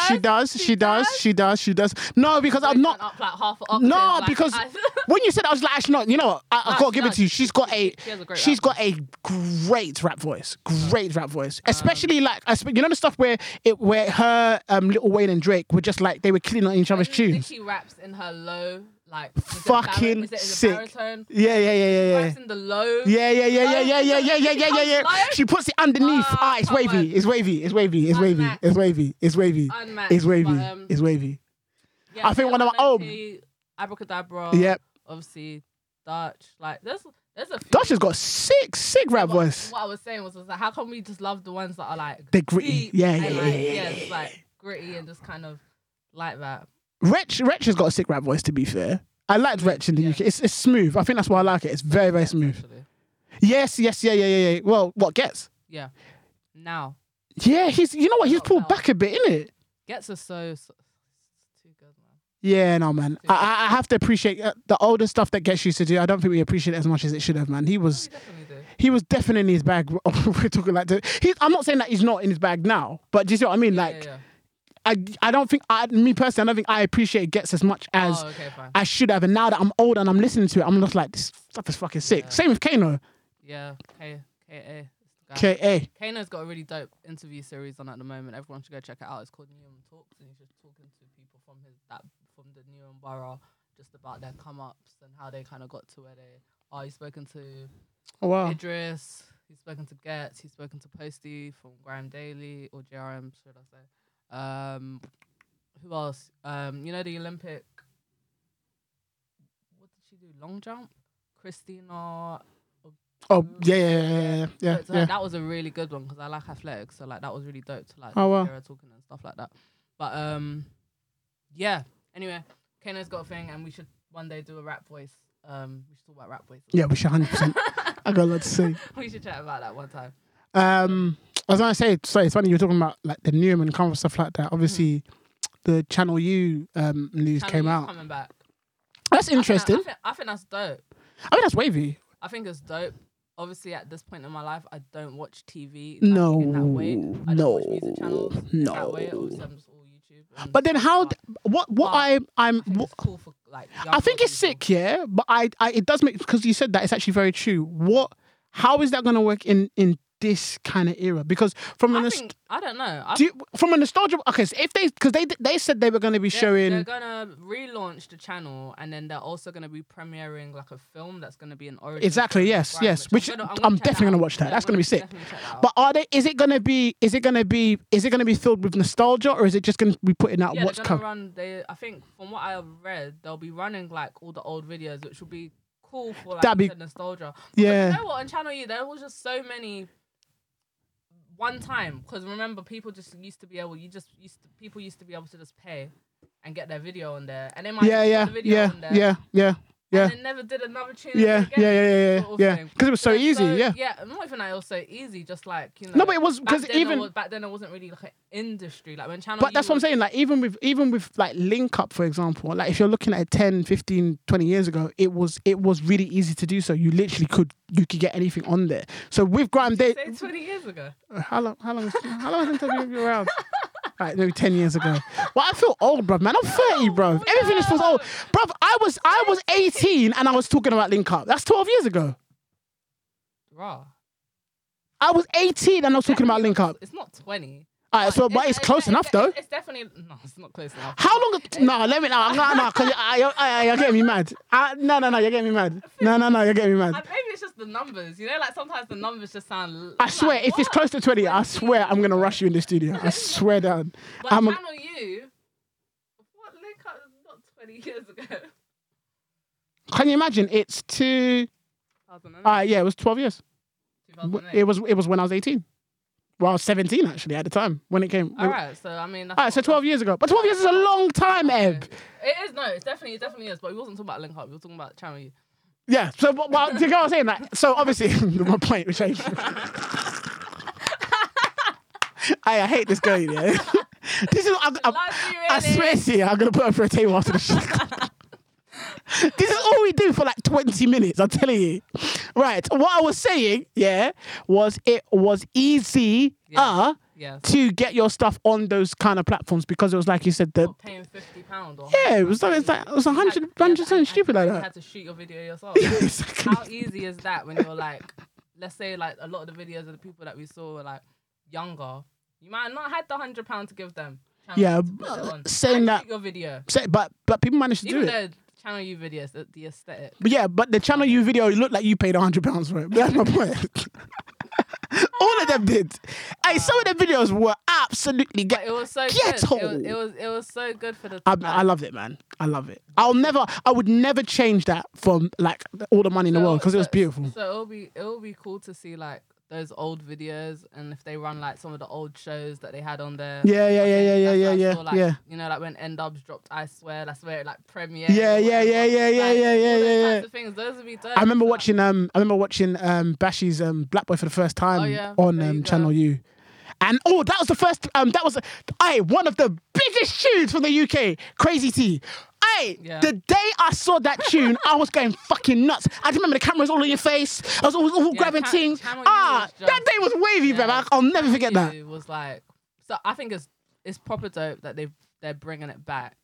No, because I'm Went not. up like half an octave, No, like, because when you said, I was like, actually, no. You know what? I gotta give it to you. She's got she has a great she's rap got a great rap voice. Great rap voice. Especially like, you know the stuff where her Lil Wayne and Drake were just like they were killing on each other's tunes. Nicki raps in her low, like Fucking sick. Baritone? Yeah. Raps in the low. Yeah. Low? She puts it underneath. It's come wavy. on. It's wavy. Unmatched. It's wavy. Yeah, I think one of my Nicki, Abracadabra. Yep. Obviously, Dutch. Like there's a few. Dutch has got sick rap voice. What I was saying was like, how come we just love the ones that are like They're gritty. deep Yeah, and, like, yeah. just like gritty and just kind of like that. Wretch has got a sick rap voice, to be fair. I liked Wretch in the UK. It's smooth. I think that's why I like it. It's very, very smooth. Actually. Yes, yeah. Well, what Gets? Yeah. Now Yeah, you know what? He's Not pulled now. back a bit, innit? Gets us so too good, man. Yeah, no, man. I have to appreciate the older stuff that Gets used to do. I don't think we appreciate it as much as it should have, man. He was definitely in his bag. We're talking like I'm not saying that he's not in his bag now, but do you see what I mean? Yeah. I don't think me personally, I don't think I appreciate Gets as much as Okay, fine. I should have. And now that I'm older and I'm listening to it, I'm just like, this stuff is fucking sick. Yeah. Same with Kano. Yeah. K.A. K.A. Kano's got a really dope interview series on at the moment. Everyone should go check it out. It's called Newham Talks, and he's just talking to people from the Newham borough, just about their come ups and how they kind of got to where they are. He's spoken to Oh, wow. Idris. He's spoken to Gets. He's spoken to Posty from Grime Daily or JRM, should I say? Who else? You know the Olympic. What did she do? Long jump. Christina. Oh, yeah. So that was a really good one because I like athletics, so like that was really dope to like Oh, wow. hear her talking and stuff like that. But yeah. Anyway, Kano's got a thing, and we should one day do a rap voice. We should talk about rap voices. Yeah, we should 100%. I got a lot to say. We should chat about that one time. I was gonna say, sorry, it's funny you were talking about like the Newham and cover stuff like that. Obviously, the Channel U news Channel came U's out. coming back. That's interesting. I think that's dope. I mean, that's wavy. I think it's dope. Obviously, at this point in my life, I don't watch TV No, in that way. I don't watch music channels in no. that way. Obviously, I'm just all YouTube. and But then how? stuff. What But I'm I think it's cool for like. I think it's younger sick, yeah. But I it does make because you said that it's actually very true. How is that going to work in this kind of era? Because from people. I don't know. from a nostalgia. Okay, so if they said they were going to be showing. They're gonna relaunch the channel, and then they're also gonna be premiering like a film that's gonna be an origin. Exactly. story Yes. of Grime, Yes. which Which I'm I'm check definitely going to out. watch that. Yeah, That's I'm going to be sick. definitely check that out. But are they? Is it going to be filled with nostalgia, or is it just going to be putting out yeah, what's they're gonna coming? run. I think from what I read, they'll be running like all the old videos, which will be cool for like That'd be- the nostalgia. Yeah. But you know what? On Channel U, there was just so many. One time, because remember, people just used to be able. People used to be able to just pay and get their video on there, and they might put the video on there. Yeah. Yeah. And then never did another tune. Yeah, again, sort of yeah. thing. Because it was so easy, yeah. Yeah, not even that it was so easy, just like, you know. No, but it was because back then it wasn't really like an industry. Like when Channel But U that's what I'm was- saying. Like even with like Link Up, for example, like if you're looking at it 10, 15, 20 years ago, it was really easy to do so. You literally could get anything on there. So with Grime Day, Say 20 years ago. how long has interview been around? Right, maybe 10 years ago. Well, I feel old, bruv, man. I'm 30, bruv. Everything just feels old. Bruv, I was 18 and I was talking about Link Up. That's 12 years ago. Raw. I was 18 and I was talking about Link Up. It's not 20. All right, so but it's close enough though. It's definitely no. It's not close enough. How long? No, let me. No, because you're getting me mad. No, you're getting me mad. No, you're getting me mad. Maybe it's just the numbers. You know, like sometimes the numbers just sound. I swear, like, if it's close to 20, I swear I'm gonna rush you in the studio. I swear down. But Channel U, what Link Up is not 20 years ago. Can you imagine? It's two. 2008. Yeah, it was 12 years. 2008. It was when I was 18. Well, I was 17 actually at the time when it came. All right, so I mean. That's All right, so 12 years ago. But 12 years is a long time, Eb. It is, no, it definitely is. But we wasn't talking about Link Up. We were talking about Channel U. Yeah. So, well, do you know what I'm saying? Like, so obviously, my point, which I hate this girl. Yeah. This is. I swear to you, I'm gonna put her through a table after the show. This is all we do for like 20 minutes, I'm telling you. Right, what I was saying, was it was easy Yes. to get your stuff on those kind of platforms because it was like you said, Paying £50 or it was like, it was 100 something stupid like You that. had to shoot your video yourself. Exactly. How easy is that when you're like, let's say like a lot of the videos of the people that we saw were like younger. You might not had the £100 to give them. Yeah, to put it on. saying And that- shoot your video. But people managed to do Even it. the Channel U videos, the aesthetic. But yeah, but the Channel U video, it looked like you paid £100 for it. That's my point. All of them did. Hey, some of the videos were absolutely But it was so ghetto. good. It was so good for the. I loved it, man. I love it. I would never change that from like all the money in the world because it was beautiful. So it'll be cool to see like those old videos and if they run like some of the old shows that they had on there. Yeah. Like, Yeah. You know, like when N-Dubs dropped I Swear, that's where it like premiered. Yeah. Those types of things, those would be dope. I remember watching Bashi's Black Boy for the first time There you on go. Channel U. And that was the first one of the biggest tunes from the UK, Crazy T. Yeah. The day I saw that tune, I was going fucking nuts. I just remember the cameras all in your face. I was all grabbing things. Channel U was just- That day was wavy, man. I'll never forget that. It was like, so I think it's proper dope that they're bringing it back.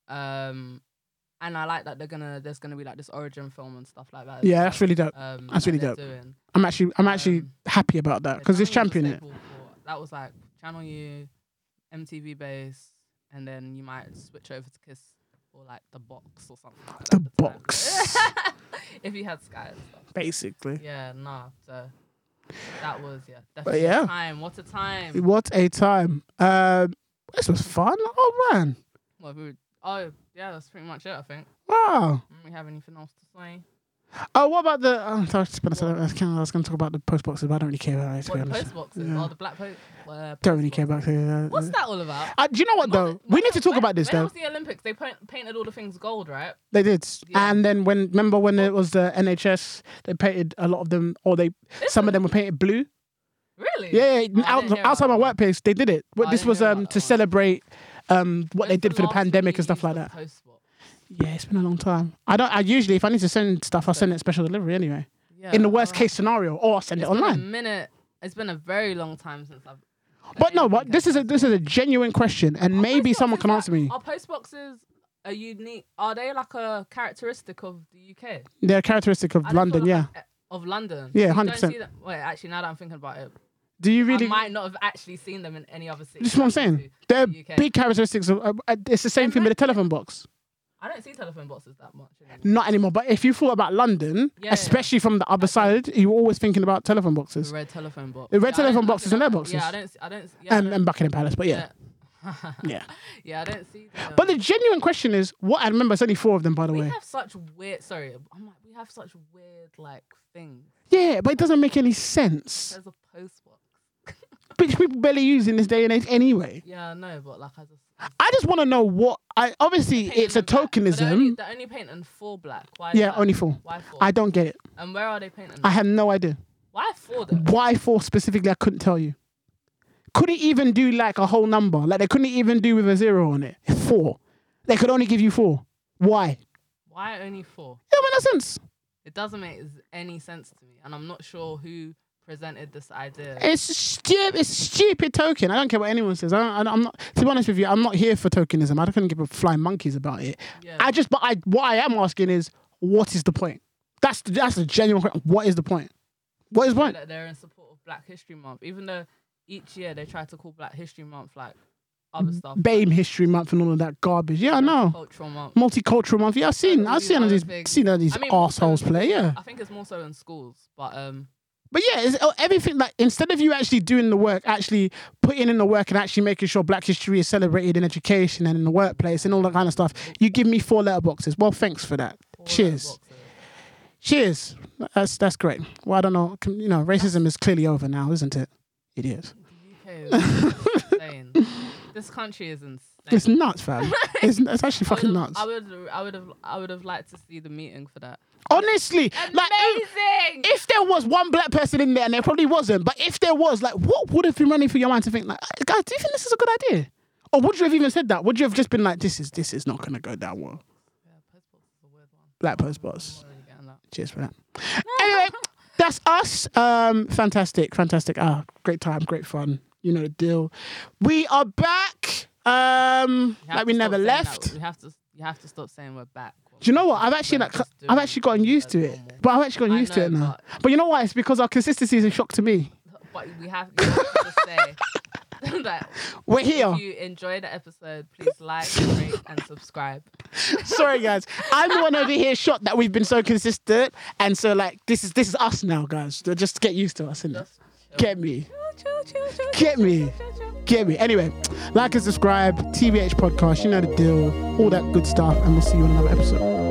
And I like that there's gonna be like this origin film and stuff like that. as Yeah, well, that's really dope. That's really they're dope. doing. I'm actually happy about that because it's Channel U was a championing it. staple for- That was like Channel U, MTV base, and then you might switch over to Kiss or like The Box or something. Like that The at time. Box. If you had Sky and stuff. Basically. Yeah, nah. So that was But definitely yeah. a time. What a time. What a time. This was fun. Oh, man. Well, yeah, that's pretty much it, I think. Wow. Don't we have anything else to say? Oh, what about the... I was going to talk about the post boxes, but I don't really care about it, to be What, the honest. post boxes? Yeah. Oh, the black post. Don't really care about it. What's that all about? Do you know what, though? We need to talk about this, When though. was the Olympics? They painted all the things gold, right? They did. Yeah. And then remember when it was the NHS, they painted a lot of them, or some of them were painted blue. Really? Yeah, Oh, I didn't hear outside my about that. workplace, they did it. But I this didn't was hear about that to one. celebrate what they did for the last pandemic time and stuff you like used that. a post box? Yeah, it's been a long time. I usually, if I need to send stuff, I'll send it special delivery anyway. Yeah, In the worst alright. case scenario, or I'll send it It's been a online. minute. It's been a very long time since I've. But no, but this is a genuine question, and maybe someone can answer me. Are post boxes a unique? Are they like a characteristic of the UK? They're a characteristic of I don't London, feel yeah. like of London. Yeah, You don't 100%. see them- Wait, actually, now that I'm thinking about it, Do you really? I might not have actually seen them in any other city. This is what I'm saying. They're the UK. big characteristics of. It's the same thing with the telephone box. I don't see telephone boxes that much anymore. Not anymore. But if you thought about London, Yeah, especially from the other side, you were always thinking about telephone The boxes red telephone box. The red I telephone don't- boxes I and their don't- boxes. Yeah, I don't. Yeah, I don't- and Buckingham Palace. But yeah. Yeah. Yeah, I don't see them. But the genuine question is, what? I remember it's only 4 of them, by the we way. have such weird. Sorry, I'm like, we have such weird like things. Yeah, but it doesn't make any sense. There's a post box. which people barely use in this day and age anyway. Yeah, no, but like I just want to know what. Obviously it's a tokenism. They're only painting 4 black. Why? Yeah, only 4. Why 4? I don't get it. And where are they painting? I have no idea. Why 4 though? Why 4 specifically? I couldn't tell you. Couldn't even do like a whole number. Like they couldn't even do with a 0 on it. 4. They could only give you 4. Why? Why only 4? Yeah, makes no sense. It doesn't make any sense to me, and I'm not sure who presented this idea. It's stupid token. I don't care what anyone says. I'm not. To be honest with you, I'm not here for tokenism. I don't give a flying monkeys about it. Yeah. What I am asking is, what is the point? That's a genuine question. What is the point? What is the point? That they're in support of Black History Month, even though each year they try to call Black History Month like other stuff. BAME History Month and all of that garbage. Yeah, I know. Multicultural month. Yeah, I've seen these arseholes play. Yeah. I think it's more so in schools, but yeah, it's everything like instead of you actually doing the work, actually putting in the work and actually making sure Black history is celebrated in education and in the workplace and all that kind of stuff, you give me 4 letterboxes. Well, thanks for that. Cheers. Cheers. That's great. Well, I don't know. Racism is clearly over now, isn't it? It is. The UK is insane. This country is insane. It's nuts, fam. It's actually fucking nuts. I would have liked to see the meeting for that. Honestly, amazing. If there was one Black person in there, and there probably wasn't, but if there was, like, what would have been running through your mind to think, like, guys, do you think this is a good idea? Or would you have even said that? Would you have just been like, this is not going to go down well? Yeah, postbox is a weird one. Black postbox. Really cheers for that. Anyway, that's us. Fantastic. Great time, great fun. You know the deal. We are back. Like we never left. You have to stop saying we're back. Do you know what? I've actually gotten used to it. But I've actually gotten used to it now. But you know why? It's because our consistency is a shock to me. But you have to say that we're here. If you enjoyed the episode, please like, rate, and subscribe. Sorry, guys. I'm the one over here shocked that we've been so consistent, and so like this is us now, guys. So just get used to us, innit? Get me. Get me. Anyway, like and subscribe. TBH Podcast. You know the deal. All that good stuff, and we'll see you on another episode.